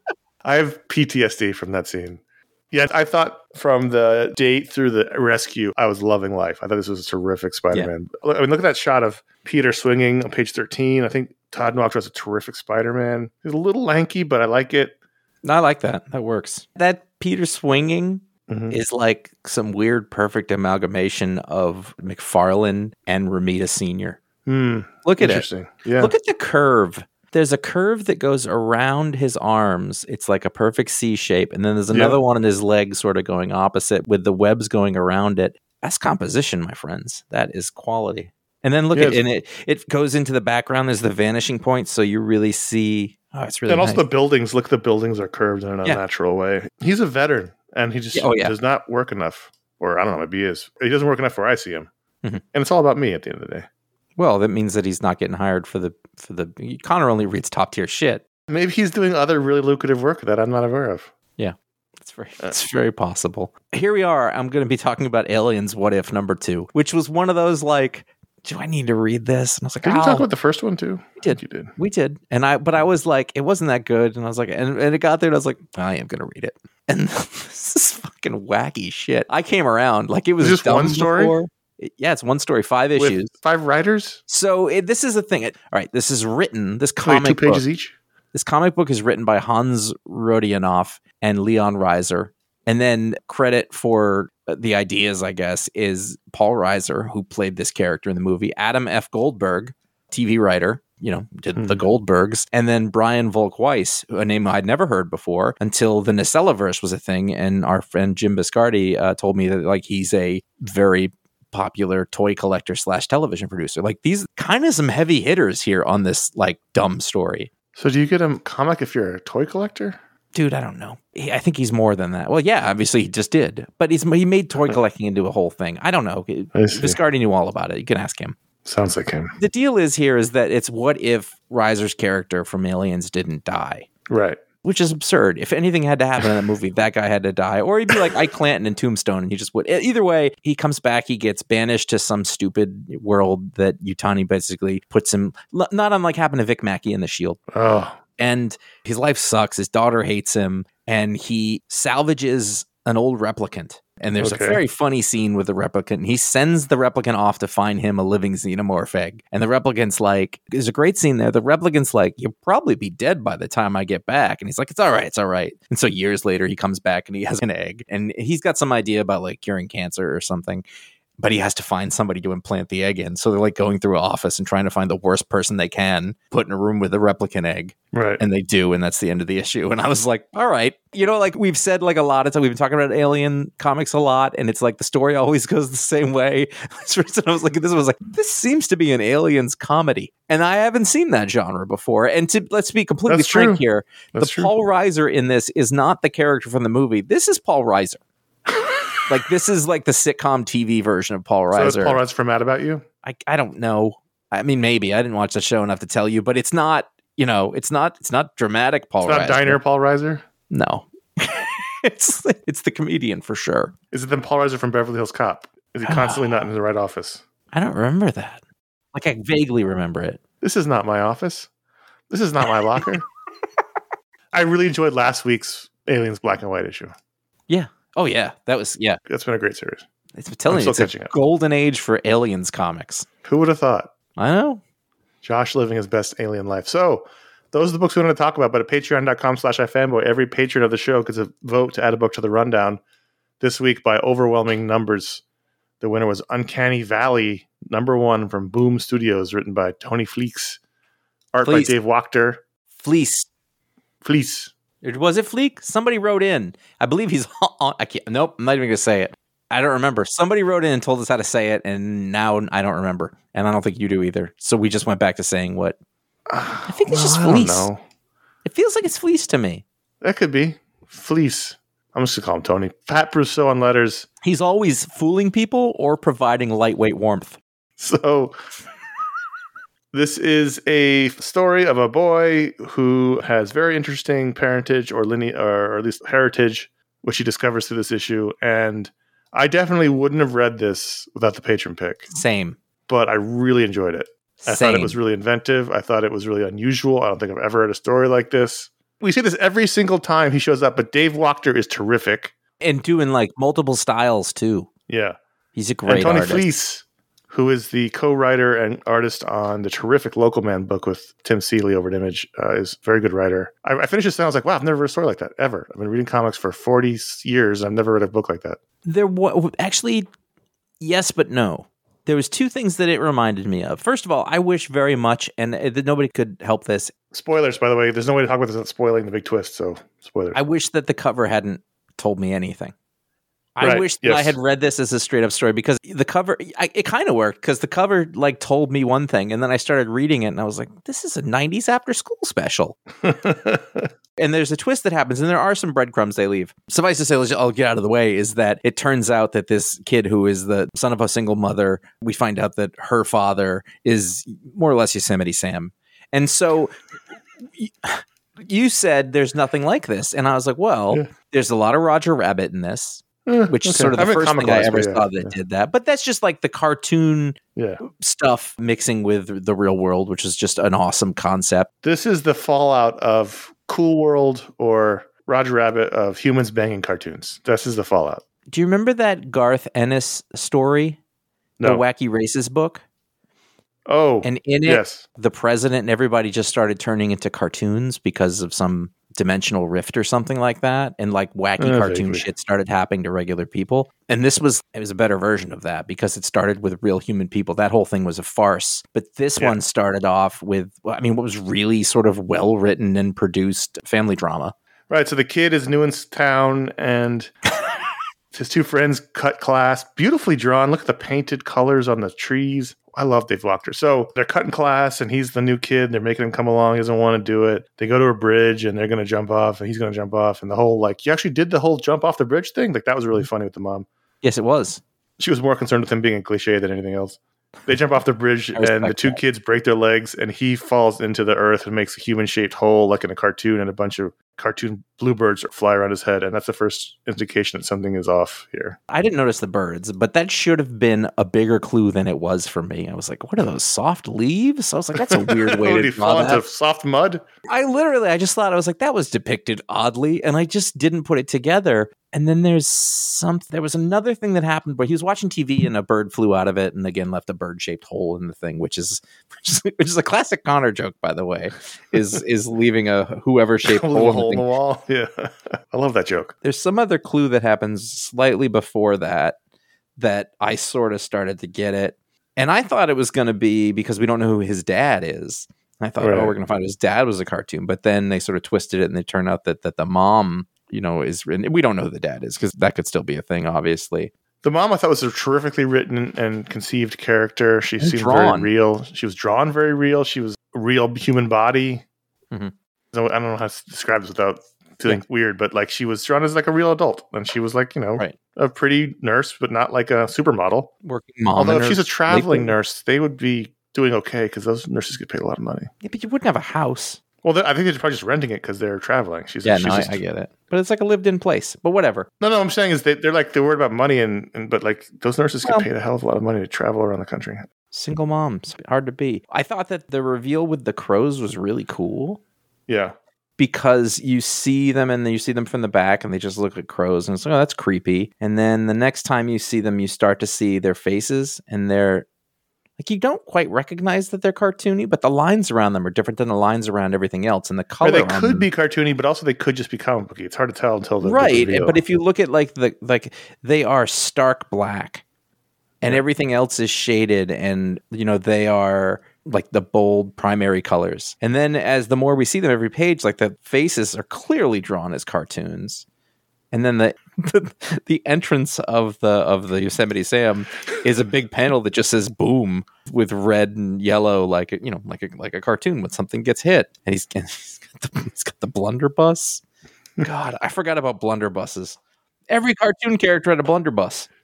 D: I have PTSD from that scene. Yeah, I thought from the date through the rescue, I was loving life. I thought this was a terrific Spider-Man. Yeah. I mean, look at that shot of Peter swinging on page 13. I think Todd Walker was a terrific Spider-Man. He's a little lanky, but I like it.
C: I like that. That works. That Peter swinging is like some weird, perfect amalgamation of McFarlane and Romita Sr. Look at it.
D: Yeah.
C: Look at the curve. There's a curve that goes around his arms. It's like a perfect C shape. And then there's another one in his leg sort of going opposite with the webs going around it. That's composition, my friends. That is quality. And then look at it goes into the background. There's the vanishing point. So you really see. Oh, it's really nice.
D: Also the buildings. Look, the buildings are curved in an unnatural way. He's a veteran and he just does not work enough. Or I don't know, maybe he is. He doesn't work enough where I see him. And it's all about me at the end of the day.
C: Well, that means that he's not getting hired for the Connor only reads top tier shit.
D: Maybe he's doing other really lucrative work that I'm not aware of.
C: Yeah, it's very possible. Here we are. I'm going to be talking about Aliens What If #2, which was one of those like, do I need to read this? And I was like,
D: did you talk about the first one too?
C: We did. But I was like, it wasn't that good. And I was like, and it got there and I was like, I am going to read it. And this is fucking wacky shit. I came around like it was
D: just one story.
C: Before. Yeah, it's one story, 5 issues.
D: With 5 writers?
C: So this is the thing. All right, this is written, this comic
D: 2 pages each?
C: This comic book is written by Hans Rodionov and Leon Reiser. And then credit for the ideas, I guess, is Paul Reiser, who played this character in the movie. Adam F. Goldberg, TV writer, did the Goldbergs. And then Brian Volk-Weiss, a name I'd never heard before until the Nacellaverse was a thing. And our friend Jim Biscardi told me that like he's a very popular toy collector / television producer. Like these kind of some heavy hitters here on this like dumb story.
D: So do you get a comic if you're a toy collector?
C: Dude, I don't know. I think he's more than that. Well, yeah, obviously he just did, but he made toy collecting into a whole thing. I don't know. Biscardi knew all about it. You can ask him.
D: Sounds like him.
C: The deal is that it's what if Reiser's character from Aliens didn't die?
D: Right.
C: Which is absurd. If anything had to happen in that movie, that guy had to die. Or he'd be like Ike Clanton in Tombstone, and he just would. Either way, he comes back, he gets banished to some stupid world that Yutani basically puts him, not unlike happened to Vic Mackey in The Shield.
D: Oh.
C: And his life sucks. His daughter hates him, and he salvages an old replicant. And there's a very funny scene with the replicant. He sends the replicant off to find him a living xenomorph egg. And the replicant's like, there's a great scene there. The replicant's like, you'll probably be dead by the time I get back. And he's like, it's all right. It's all right. And so years later, he comes back and he has an egg. And he's got some idea about like curing cancer or something. But he has to find somebody to implant the egg in. So they're like going through an office and trying to find the worst person they can, put in a room with a replicant egg.
D: Right.
C: And they do. And that's the end of the issue. And I was like, all right. Like we've said like a lot of times, we've been talking about alien comics a lot. And it's like the story always goes the same way. I was like, this seems to be an aliens comedy. And I haven't seen that genre before. And let's be completely frank here. Paul Reiser in this is not the character from the movie. This is Paul Reiser. Like, this is like the sitcom TV version of Paul Reiser.
D: So is Paul Reiser for Mad About You?
C: I don't know. I mean, maybe. I didn't watch the show enough to tell you, but it's not, it's not dramatic Paul Reiser.
D: It's not Diner Paul Reiser?
C: No. It's the comedian for sure.
D: Is it then Paul Reiser from Beverly Hills Cop? Is he constantly not in the right office?
C: I don't remember that. Like, I vaguely remember it.
D: This is not my office. This is not my locker. I really enjoyed last week's Aliens Black and White issue.
C: Yeah. Oh, yeah. That's
D: been a great series.
C: It's a golden age for aliens comics.
D: Who would have thought?
C: I know.
D: Josh living his best alien life. So those are the books we want to talk about. But at patreon.com/ifanboy, every patron of the show gets a vote to add a book to the rundown. This week, by overwhelming numbers, the winner was Uncanny Valley, #1 from Boom Studios, written by Tony Fleecs. Art by Dave Wachter.
C: Fleece. Was it Fleek? Somebody wrote in. I believe he's on. Nope, I'm not even going to say it. I don't remember. Somebody wrote in and told us how to say it, and now I don't remember. And I don't think you do either. So we just went back to saying what. I think it's just Fleece. I don't know. It feels like it's Fleece to me.
D: That could be. Fleece. I'm just going to call him Tony. Pat Brousseau on letters.
C: He's always fooling people or providing lightweight warmth.
D: So This is a story of a boy who has very interesting parentage or lineage, or at least heritage, which he discovers through this issue. And I definitely wouldn't have read this without the patron pick.
C: Same.
D: But I really enjoyed it. I thought it was really inventive. I thought it was really unusual. I don't think I've ever read a story like this. We see this every single time he shows up, but Dave Wachter is terrific.
C: And doing like multiple styles too.
D: Yeah.
C: He's a great
D: Tony
C: artist.
D: Fleece, who is the co-writer and artist on the terrific Local Man book with Tim Seeley over at Image, is a very good writer. I finished this and I was like, wow, I've never read a story like that, ever. I've been reading comics for 40 years. And I've never read a book like that.
C: Actually, yes, but no. There was two things that it reminded me of. First of all, I wish very much, and nobody could help this.
D: Spoilers, by the way. There's no way to talk about this without spoiling the big twist, so spoilers.
C: I wish that the cover hadn't told me anything. I
D: Right,
C: wish that
D: yes.
C: I had read this as a straight up story, because the cover, it kind of worked, because the cover like told me one thing, and then I started reading it and I was like, this is a 90s after school special. And there's a twist that happens, and there are some breadcrumbs they leave. Suffice to say, I'll get out of the way, is that it turns out that this kid who is the son of a single mother, we find out that her father is more or less Yosemite Sam. And so you said there's nothing like this. And I was like, well, there's a lot of Roger Rabbit in this. Which is sort of the first thing I ever saw that did that. But that's just like the cartoon stuff mixing with the real world, which is just an awesome concept.
D: This is the fallout of Cool World or Roger Rabbit of humans banging cartoons. This is the fallout.
C: Do you remember that Garth Ennis story?
D: No.
C: The Wacky Races book?
D: Oh,
C: and in it, the president and everybody just started turning into cartoons because of some dimensional rift or something like that. And like wacky cartoon shit started happening to regular people. And it was a better version of that because it started with real human people. That whole thing was a farce. But this one started off with, what was really sort of well-written and produced family drama.
D: Right. So the kid is new in town and his two friends cut class. Beautifully drawn. Look at the painted colors on the trees. I love Dave Wachter. So they're cutting class and he's the new kid. They're making him come along. He doesn't want to do it. They go to a bridge and they're going to jump off and he's going to jump off. And the whole, like, you actually did the whole jump off the bridge thing? Like, that was really funny with the mom.
C: Yes, it was.
D: She was more concerned with him being a cliche than anything else. They jump off the bridge and the two kids break their legs and he falls into the earth and makes a human-shaped hole like in a cartoon, and a bunch of cartoon bluebirds fly around his head. And that's the first indication that something is off here.
C: I didn't notice the birds, but that should have been a bigger clue than it was for me. I was like, what are those, soft leaves? I was like, that's a weird way to
D: fall into soft mud.
C: I just thought, I was like, that was depicted oddly, and I just didn't put it together. And then there was another thing that happened where he was watching TV and a bird flew out of it and again left a bird-shaped hole in the thing, which is a classic Connor joke, by the way, is leaving a whoever-shaped hole
D: in the wall. Yeah. I love that joke.
C: There's some other clue that happens slightly before that I sort of started to get it. And I thought it was going to be because we don't know who his dad is. I thought, we're going to find out his dad was a cartoon. But then they sort of twisted it and it turned out that the mom, is written. We don't know who the dad is because that could still be a thing, obviously. The
D: mom, I thought, was a terrifically written and conceived character. She seemed very real. She was drawn very real. She was a real human body. Mm-hmm. So I don't know how to describe this without feeling weird, but like she was drawn as like a real adult, and she was like, a pretty nurse, but not like a supermodel.
C: Working mom.
D: Although if she's a traveling nurse, they would be doing okay because those nurses get paid a lot of money.
C: Yeah, but you wouldn't have a house.
D: Well, I think they're probably just renting it because they're traveling.
C: I get it. But it's like a lived-in place. But whatever.
D: No, I'm saying is they're worried about money, but like those nurses get paid a hell of a lot of money to travel around the country.
C: Single moms, hard to be. I thought that the reveal with the crows was really cool.
D: Yeah.
C: Because you see them and then you see them from the back and they just look like crows and it's like, oh, that's creepy. And then the next time you see them, you start to see their faces and they're like, you don't quite recognize that they're cartoony, but the lines around them are different than the lines around everything else. And the color
D: they could be cartoony, but also they could just be comic booky. It's hard to tell until the
C: reveal. But if you look at they are stark black and everything else is shaded and, they are like the bold primary colors. And then as the more we see them every page, like the faces are clearly drawn as cartoons. And then the entrance of the Yosemite Sam is a big panel that just says boom with red and yellow, like a cartoon when something gets hit. And he's got the blunderbuss. God, I forgot about blunderbusses. Every cartoon character had a blunderbuss.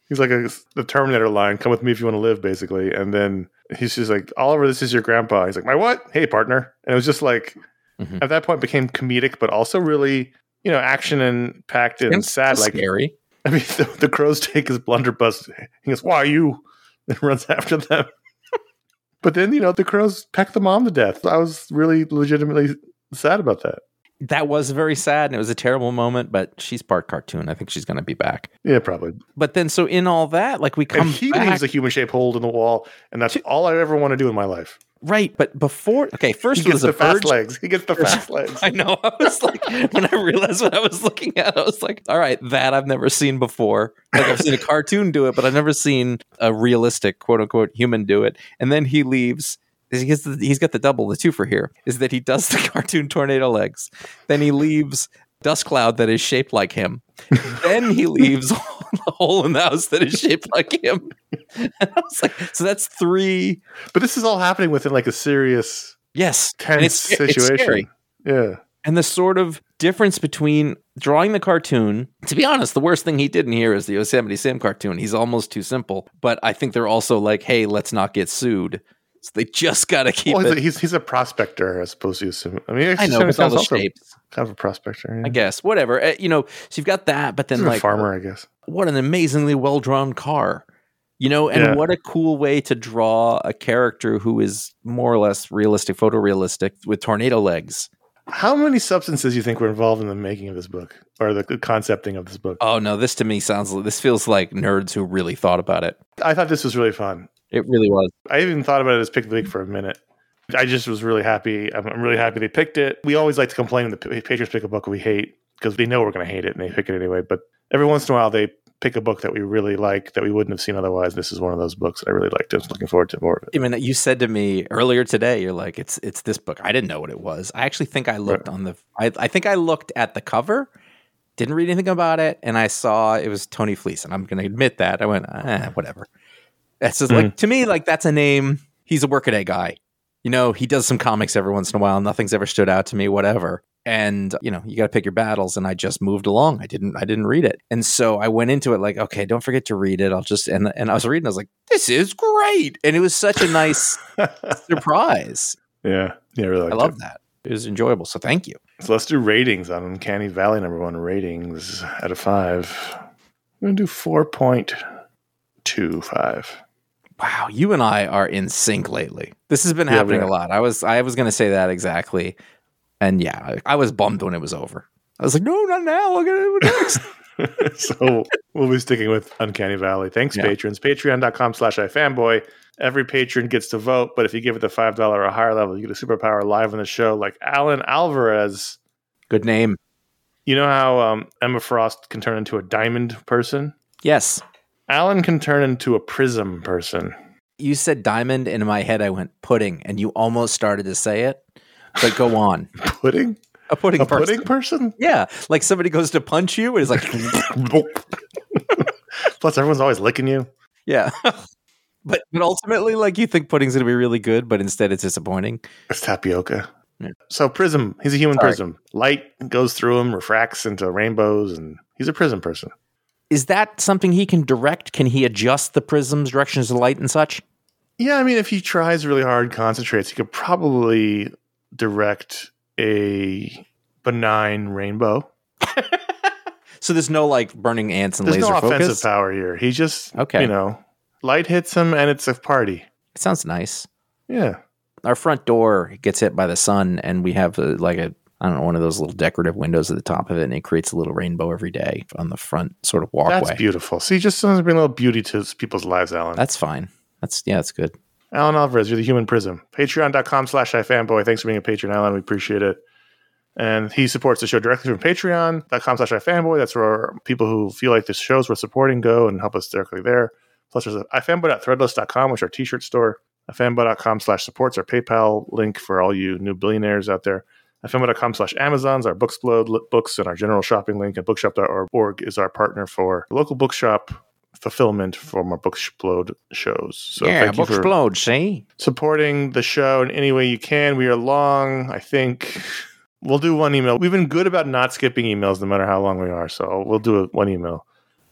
D: He's like the Terminator line, come with me if you want to live, basically. And then he's just like, Oliver, this is your grandpa. He's like, my what? Hey, partner. And it was just like, at that point became comedic, but also really, action and packed and sad. Like
C: scary.
D: I mean, the crows take his blunderbuss. He goes, why are you? And runs after them. But then, the crows peck the mom to death. I was really legitimately sad about that.
C: That was very sad, and it was a terrible moment, but she's part cartoon. I think she's going to be back.
D: Yeah, probably.
C: But then, so in all that, like we come
D: and he
C: back.
D: leaves a human-shaped hole in the wall, and that's all I ever want to do in my life.
C: Right, but before, first
D: he gets the fast legs. He gets the fast legs.
C: I know. I was like, when I realized what I was looking at, I was like, all right, that I've never seen before. Like I've seen a cartoon do it, but I've never seen a realistic, quote unquote, human do it. And then he leaves. He's got the double, the twofer here, is that he does the cartoon tornado legs. Then he leaves dust cloud that is shaped like him. Then he leaves a hole in the house that is shaped like him. And I was like, so that's 3.
D: But this is all happening within like a serious, tense situation.
C: It's scary.
D: Yeah.
C: And the sort of difference between drawing the cartoon, to be honest, the worst thing he did in here is the Yosemite Sam cartoon. He's almost too simple. But I think they're also like, hey, let's not get sued. So they just got to keep it.
D: He's a prospector as opposed to
C: I know, with all the shapes.
D: Kind of a prospector. Yeah.
C: I guess. Whatever. So you've got that, but then
D: he's
C: like
D: a farmer, I guess.
C: What an amazingly well-drawn car. And what a cool way to draw a character who is more or less realistic, photorealistic with tornado legs.
D: How many substances do you think were involved in the making of this book or the concepting of this book?
C: Oh, no, this to me this feels like nerds who really thought about it.
D: I thought this was really fun.
C: It really was.
D: I even thought about it as pick of the week for a minute. I just was really happy. I'm really happy they picked it. We always like to complain when the patrons pick a book we hate because they know we're going to hate it and they pick it anyway. But every once in a while they pick a book that we really like that we wouldn't have seen otherwise. This is one of those books that I really liked. I was looking forward to more of it.
C: I mean, you said to me earlier today, you're like, it's this book. I didn't know what it was. I actually think I looked I think I looked at the cover, didn't read anything about it, and I saw it was Tony Fleece. And I'm going to admit that. I went, whatever. That's just like, to me, like that's a name. He's a workaday guy. He does some comics every once in a while. Nothing's ever stood out to me, whatever. And, you got to pick your battles. And I just moved along. I didn't read it. And so I went into it like, okay, don't forget to read it. I'll just, and I was reading, I was like, this is great. And it was such a nice surprise.
D: Yeah. Yeah. Really.
C: I love that. It was enjoyable. So thank you.
D: So let's do ratings on Uncanny Valley #1 ratings out of 5. I'm going to do 4.25.
C: Wow, you and I are in sync lately. This has been happening a lot. I was going to say that exactly. And I was bummed when it was over. I was like, no, not now. I'll get it next.
D: So we'll be sticking with Uncanny Valley. Thanks, patrons. Patreon.com/ifanboy. Every patron gets to vote, but if you give it the $5 or higher level, you get a superpower live on the show like Alan Alvarez.
C: Good name.
D: You know how Emma Frost can turn into a diamond person?
C: Yes.
D: Alan can turn into a prism person.
C: You said diamond, and in my head I went pudding, and you almost started to say it, but go on.
D: Pudding?
C: A pudding person.
D: Pudding person?
C: Yeah, like somebody goes to punch you, and it's like...
D: Plus, everyone's always licking you.
C: Yeah. But ultimately, like, you think pudding's going to be really good, but instead it's disappointing.
D: It's tapioca. Yeah. So prism, he's a human prism. Light goes through him, refracts into rainbows, and he's a prism person.
C: Is that something he can direct? Can he adjust the prism's directions of light and such?
D: Yeah, I mean, if he tries really hard, concentrates, he could probably direct a benign rainbow.
C: So there's no like burning ants and laser focus?
D: There's no offensive power here. He just, light hits him and it's a party.
C: It sounds nice.
D: Yeah.
C: Our front door gets hit by the sun and we have one of those little decorative windows at the top of it, and it creates a little rainbow every day on the front sort of walkway.
D: That's beautiful. See, just sometimes bring a little beauty to people's lives, Alan.
C: That's fine. That's good.
D: Alan Alvarez, you're the human prism. Patreon.com/ifanboy. Thanks for being a patron, Alan. We appreciate it. And he supports the show directly from Patreon.com/ifanboy. That's where people who feel like this show's worth supporting go and help us directly there. Plus, there's ifanboy.threadless.com, which is our t-shirt store. ifanboy.com/supports our PayPal link for all you new billionaires out there. ifanboy.com/Amazon's our Booksplode books and our general shopping link, and bookshop.org is our partner for local bookshop fulfillment from our Booksplode shows. So thank you
C: Booksplode, see?
D: Supporting the show in any way you can. We are long, I think. We'll do one email. We've been good about not skipping emails no matter how long we are, so we'll do one email.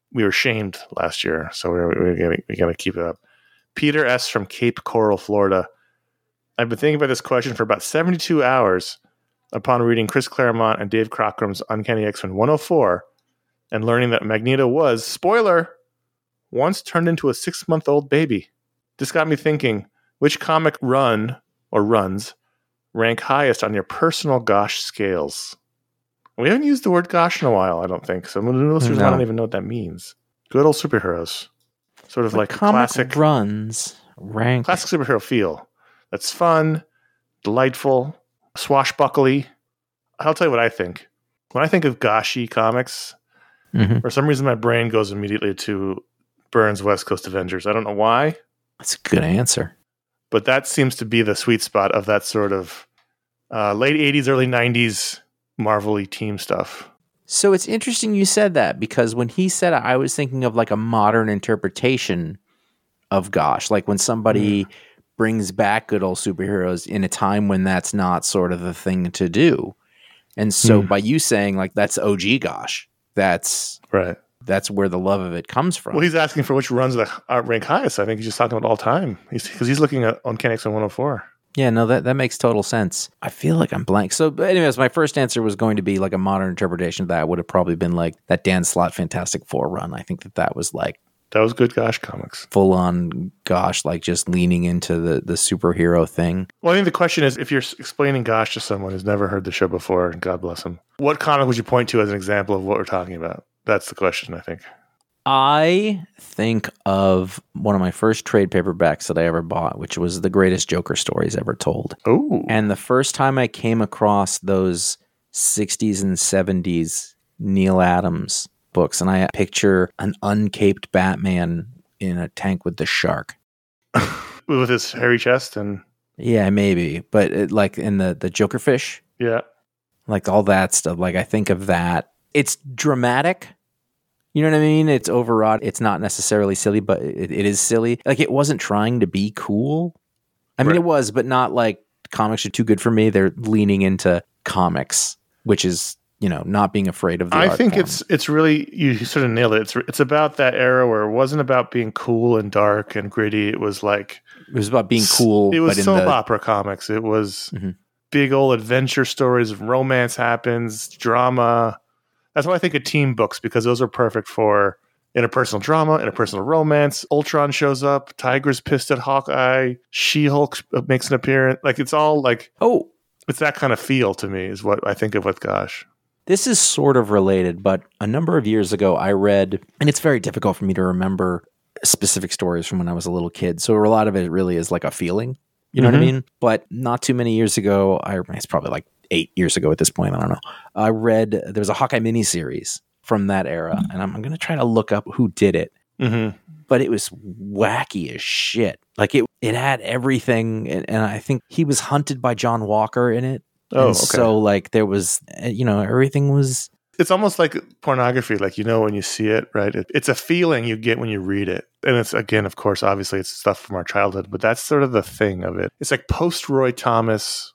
D: we were shamed last year, so we're going to keep it up. Peter S. from Cape Coral, Florida. I've been thinking about this question for about 72 hours upon reading Chris Claremont and Dave Crockrum's Uncanny X-Men 104 and learning that Magneto was, spoiler, once turned into a 6-month-old baby. This got me thinking, which comic run or runs rank highest on your personal gosh scales? We haven't used the word gosh in a while, I don't think. So new listeners might not even know what that means. Good old superheroes. Sort of like classic
C: runs rank.
D: Classic superhero feel. That's fun, delightful, swashbuckly. I'll tell you what I think. When I think of goshy comics, for some reason my brain goes immediately to Byrne's West Coast Avengers. I don't know why.
C: That's a good answer.
D: But that seems to be the sweet spot of that sort of late 80s, early 90s Marvel-y team stuff.
C: So it's interesting you said that, because when he said it, I was thinking of like a modern interpretation of gosh, like when somebody brings back good old superheroes in a time when that's not sort of the thing to do. And so by you saying like that's OG gosh, that's
D: right.
C: That's where the love of it comes from.
D: Well, he's asking for which runs that rank highest. I think he's just talking about all time. Because he's looking at Uncanny X-Men 104.
C: Yeah, no, that makes total sense. I feel like I'm blank. So, but anyways, my first answer was going to be like a modern interpretation of that. Would have probably been like that Dan Slott Fantastic Four run. I think that was like...
D: That was good gosh comics.
C: Full on gosh, like just leaning into the superhero thing.
D: Well, I think the question is, if you're explaining gosh to someone who's never heard the show before, God bless him, what comic would you point to as an example of what we're talking about? That's the question, I think.
C: I think of one of my first trade paperbacks that I ever bought, which was The Greatest Joker Stories Ever Told.
D: Oh.
C: And the first time I came across those 60s and 70s Neil Adams books, and I picture an uncaped Batman in a tank with the shark.
D: With his hairy chest and...
C: Yeah, maybe. But like in the Joker fish.
D: Yeah.
C: Like all that stuff. Like I think of that. It's dramatic. You know what I mean? It's overwrought. It's not necessarily silly, but it is silly. Like it wasn't trying to be cool. I mean, It was, but not like comics are too good for me. They're leaning into comics, which is, not being afraid of the art
D: think
C: form.
D: it's really, you sort of nailed it. It's about that era where it wasn't about being cool and dark and gritty. It was like...
C: It was about being cool.
D: It was
C: but
D: soap opera comics. It was big old adventure stories. Romance happens, drama. That's why I think of team books, because those are perfect for interpersonal drama, interpersonal romance. Ultron shows up. Tiger's pissed at Hawkeye. She-Hulk makes an appearance. Like, it's all like...
C: Oh.
D: It's that kind of feel to me is what I think of with gosh.
C: This is sort of related, but a number of years ago I read, and it's very difficult for me to remember specific stories from when I was a little kid. So a lot of it really is like a feeling. You know what I mean? But not too many years ago, it's probably like 8 years ago at this point, I don't know. I read, there was a Hawkeye miniseries from that era, and I'm going to try to look up who did it. But it was wacky as shit. Like it had everything, and I think he was hunted by John Walker in it.
D: Oh, okay.
C: So like there was, everything was...
D: It's almost like pornography, like, when you see it, right? It's a feeling you get when you read it. And it's, again, of course, obviously it's stuff from our childhood, but that's sort of the thing of it. It's like post-Roy Thomas,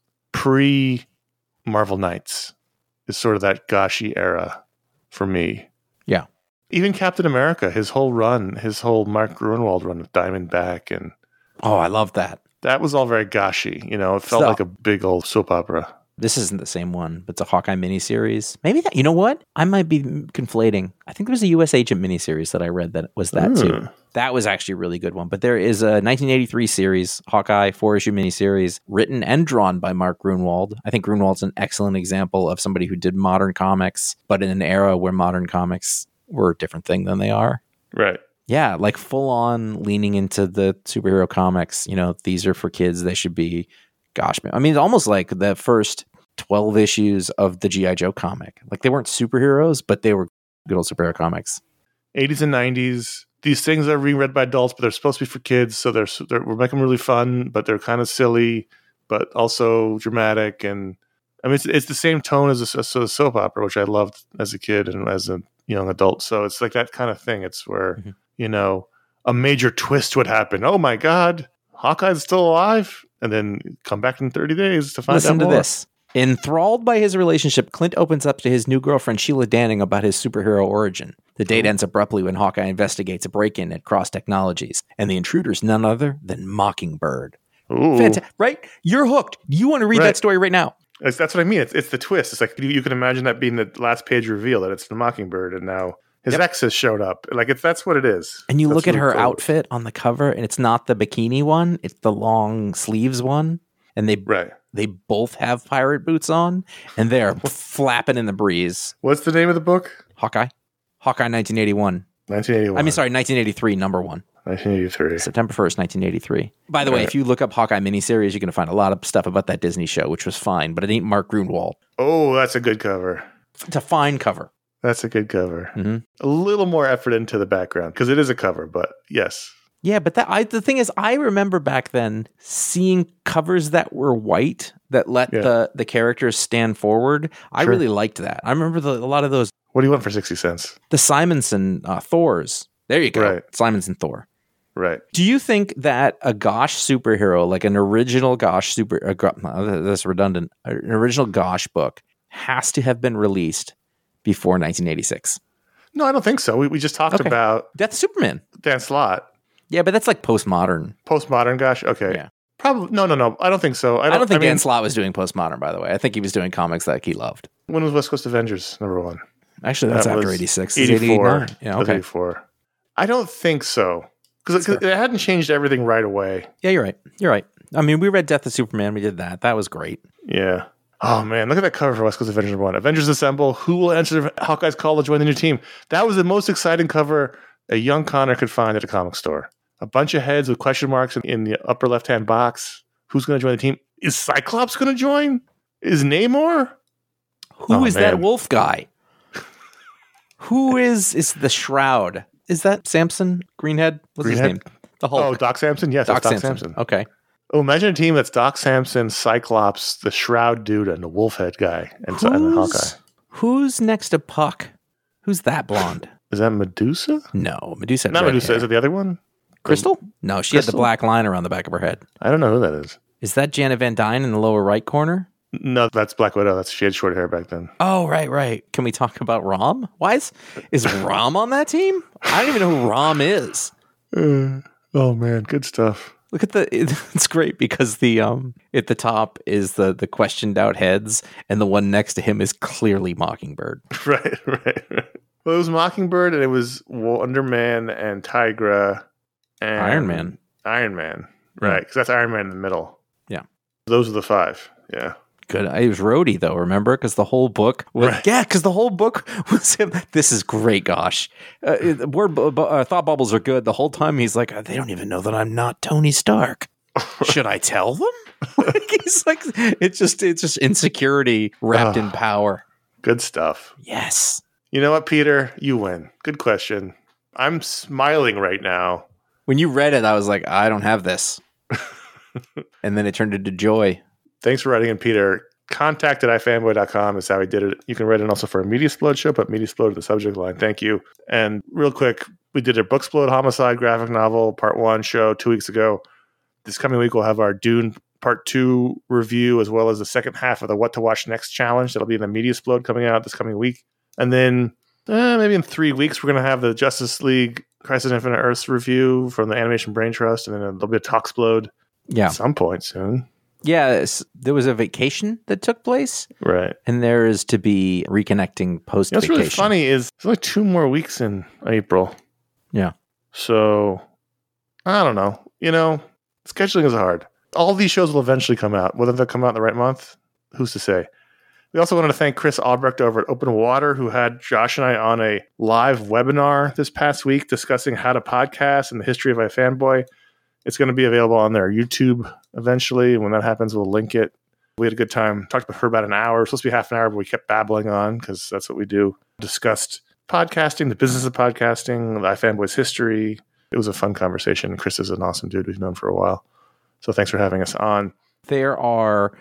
D: pre-Marvel Knights is sort of that goshy era for me.
C: Yeah.
D: Even Captain America, his whole Mark Gruenwald run with Diamondback. And
C: oh, I love that.
D: That was all very goshy. It felt like a big old soap opera.
C: This isn't the same one, but it's a Hawkeye miniseries. Maybe that, you know what? I might be conflating. I think there was a U.S. Agent miniseries that I read that was that too. That was actually a really good one. But there is a 1983 series, Hawkeye 4-issue miniseries, written and drawn by Mark Gruenwald. I think Gruenwald's an excellent example of somebody who did modern comics, but in an era where modern comics were a different thing than they are.
D: Right.
C: Yeah, like full on leaning into the superhero comics. These are for kids. They should be... Gosh, man. I mean, it's almost like the first 12 issues of the G.I. Joe comic. Like, they weren't superheroes, but they were good old superhero comics.
D: 80s and 90s. These things are being read by adults, but they're supposed to be for kids. So we're making them really fun, but they're kind of silly, but also dramatic. And I mean, it's the same tone as a soap opera, which I loved as a kid and as a young adult. So it's like that kind of thing. It's where, a major twist would happen. Oh my God, Hawkeye's still alive? And then come back in 30 days to find out more.
C: Listen to this. Enthralled by his relationship, Clint opens up to his new girlfriend, Sheila Danning, about his superhero origin. The date ends abruptly when Hawkeye investigates a break-in at Cross Technologies, and the intruder's none other than Mockingbird.
D: Ooh.
C: Right? You're hooked. You want to read that story right now.
D: That's what I mean. It's the twist. It's like you can imagine that being the last page reveal that it's the Mockingbird, and now his ex has showed up. Like that's what it is.
C: And you
D: That's
C: look at
D: really
C: her
D: cool.
C: outfit on the cover, and it's not the bikini one; it's the long sleeves one. And they both have pirate boots on, and they're flapping in the breeze.
D: What's the name of the book?
C: Hawkeye 1981.
D: 1981.
C: I mean, sorry, 1983, number one.
D: 1983.
C: September 1st, 1983. By the way, if you look up Hawkeye miniseries, you're going to find a lot of stuff about that Disney show, which was fine, but it ain't Mark Grunwald.
D: Oh, that's a good cover.
C: It's a fine cover.
D: That's a good cover.
C: Mm-hmm.
D: A little more effort into the background because it is a cover, but yes.
C: Yeah, but the thing is, I remember back then seeing covers that were white that let the characters stand forward. I really liked that. I remember a lot of those.
D: What do you want for 60 cents?
C: The Simonson Thors. There you go.
D: Right.
C: Simonson Thor.
D: Right.
C: Do you think that a Gosh superhero, like an original Gosh that's redundant, an original Gosh book has to have been released before 1986?
D: No, I don't think so. We just talked about
C: Death of Superman.
D: Dan Slott.
C: Yeah, but that's like postmodern.
D: Postmodern Gosh? Okay.
C: Yeah.
D: Probably. No. I don't think so.
C: I don't think Dan Slott was doing postmodern, by the way. I think he was doing comics that he loved.
D: When was West Coast Avengers #1?
C: Actually, that's
D: That
C: after
D: was
C: 86.
D: 84.
C: Yeah, okay.
D: 84. I don't think so. Because it hadn't changed everything right away.
C: Yeah, you're right. I mean, we read Death of Superman. We did that. That was great.
D: Yeah. Oh, man. Look at that cover for West Coast Avengers #1. Avengers Assemble. Who will answer Hawkeye's call to join the new team? That was the most exciting cover a young Connor could find at a comic store. A bunch of heads with question marks in the upper left-hand box. Who's going to join the team? Is Cyclops going to join? Is Namor?
C: Who is that wolf guy? Who is the Shroud? Is that Samson? Greenhead? What's his name? The Hulk.
D: Oh, Doc Samson? Yes, Doc Samson.
C: Okay.
D: Oh, imagine a team that's Doc Samson, Cyclops, the Shroud dude, and the Wolfhead guy, and the Hawkeye.
C: Who's next to Puck? Who's that blonde?
D: Is that Medusa?
C: No, Medusa.
D: Not Medusa. Hair. Is it the other one?
C: Crystal? No, she had the black line around the back of her head.
D: I don't know who that is.
C: Is that Janet Van Dyne in the lower right corner?
D: No, that's Black Widow. She had short hair back then.
C: Oh, right. Can we talk about Rom? Why is Rom on that team? I don't even know who Rom is.
D: Oh man, good stuff.
C: Look at it's great because the at the top is the questioned out heads, and the one next to him is clearly Mockingbird.
D: Right. Well, it was Mockingbird, and it was Wonder Man and Tigra and Iron Man. Right, because that's Iron Man in the middle.
C: Yeah.
D: Those are the 5. Yeah.
C: Good. It was Rhodey, though, remember? Because the whole book was...
D: Right.
C: Yeah, because the whole book was him. This is great, gosh. Thought bubbles are good. The whole time he's like, they don't even know that I'm not Tony Stark. Should I tell them? He's like, it's just insecurity wrapped in power.
D: Good stuff.
C: Yes.
D: You know what, Peter? You win. Good question. I'm smiling right now.
C: When you read it, I was like, I don't have this. And then it turned into joy.
D: Thanks for writing in, Peter. Contact@ifanboy.com is how he did it. You can write in also for a Mediasplode show, but Mediasplode to the subject line. Thank you. And real quick, we did a Booksplode Homicide graphic novel part 1 show 2 weeks ago. This coming week, we'll have our Dune part 2 review, as well as the second half of the What to Watch Next challenge. That'll be in the Mediasplode coming out this coming week. And then maybe in 3 weeks, we're going to have the Justice League Crisis on Infinite Earths review from the Animation Brain Trust. And then there'll be a Talksplode at some point soon.
C: Yeah, there was a vacation that took place.
D: Right.
C: And there is to be reconnecting post-vacation.
D: What's really funny is there's only 2 more weeks in April.
C: Yeah.
D: So, I don't know. Scheduling is hard. All these shows will eventually come out. Whether they'll come out in the right month, who's to say? We also wanted to thank Chris Albrecht over at Open Water, who had Josh and I on a live webinar this past week discussing how to podcast and the history of iFanboy. It's going to be available on their YouTube eventually. When that happens, we'll link it. We had a good time. Talked for about an hour. It was supposed to be half an hour, but we kept babbling on because that's what we do. Discussed podcasting, the business of podcasting, the iFanboy's history. It was a fun conversation. Chris is an awesome dude we've known for a while. So thanks for having us on.
C: There are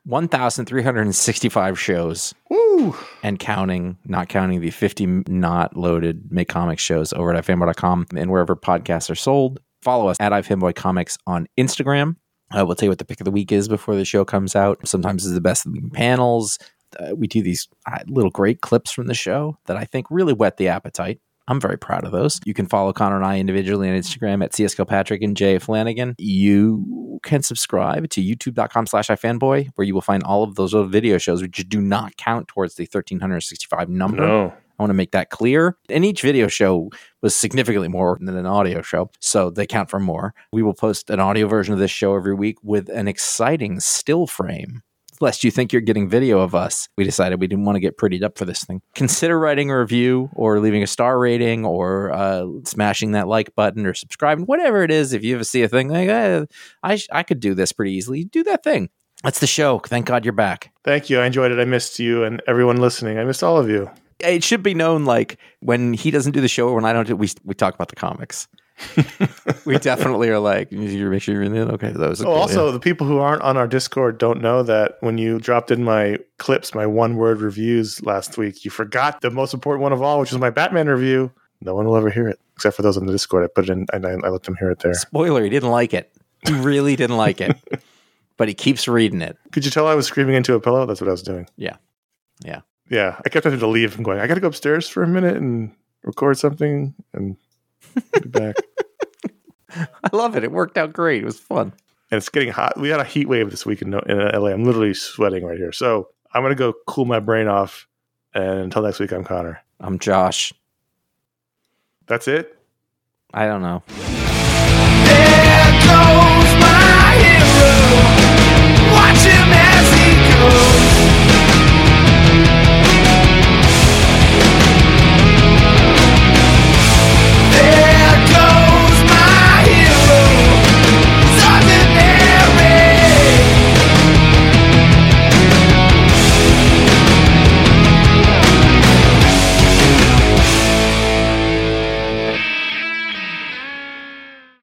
C: 1,365 shows.
D: Woo!
C: And counting, not counting the 50 not loaded Make Comics shows over at ifanboy.com and wherever podcasts are sold. Follow us at iFanboy Comics on Instagram. We'll tell you what the pick of the week is before the show comes out. Sometimes it's the best of the panels. We do these little great clips from the show that I think really whet the appetite. I'm very proud of those. You can follow Connor and I individually on Instagram at CSKilpatrick and Jay Flanagan. You can subscribe to youtube.com/ifanboy, where you will find all of those other video shows, which do not count towards the 1,365 number.
D: No.
C: I want to make that clear. And each video show was significantly more than an audio show, so they count for more. We will post an audio version of this show every week with an exciting still frame. Lest you think you're getting video of us, we decided we didn't want to get prettied up for this thing. Consider writing a review or leaving a star rating or smashing that like button or subscribing, whatever it is. If you ever see a thing like, I could do this pretty easily, do that thing. That's the show. Thank God you're back.
D: Thank you. I enjoyed it. I missed you and everyone listening. I missed all of you.
C: It should be known, like, when he doesn't do the show or when I don't do we talk about the comics. We definitely are like, you make sure you're in there. Okay, that was cool,
D: also,
C: yeah.
D: the people who aren't on our Discord don't know that when you dropped in my clips, my one-word reviews last week, you forgot the most important one of all, which was my Batman review. No one will ever hear it, except for those on the Discord. I put it in, and I let them hear it there.
C: Spoiler, he didn't like it. He really didn't like it. But he keeps reading it.
D: Could you tell I was screaming into a pillow? That's what I was doing.
C: Yeah.
D: Yeah, I kept having to leave and going, I got to go upstairs for a minute and record something and be back.
C: I love it. It worked out great. It was fun.
D: And it's getting hot. We had a heat wave this week in LA. I'm literally sweating right here. So I'm going to go cool my brain off. And until next week, I'm Connor.
C: I'm Josh.
D: That's it?
C: I don't know.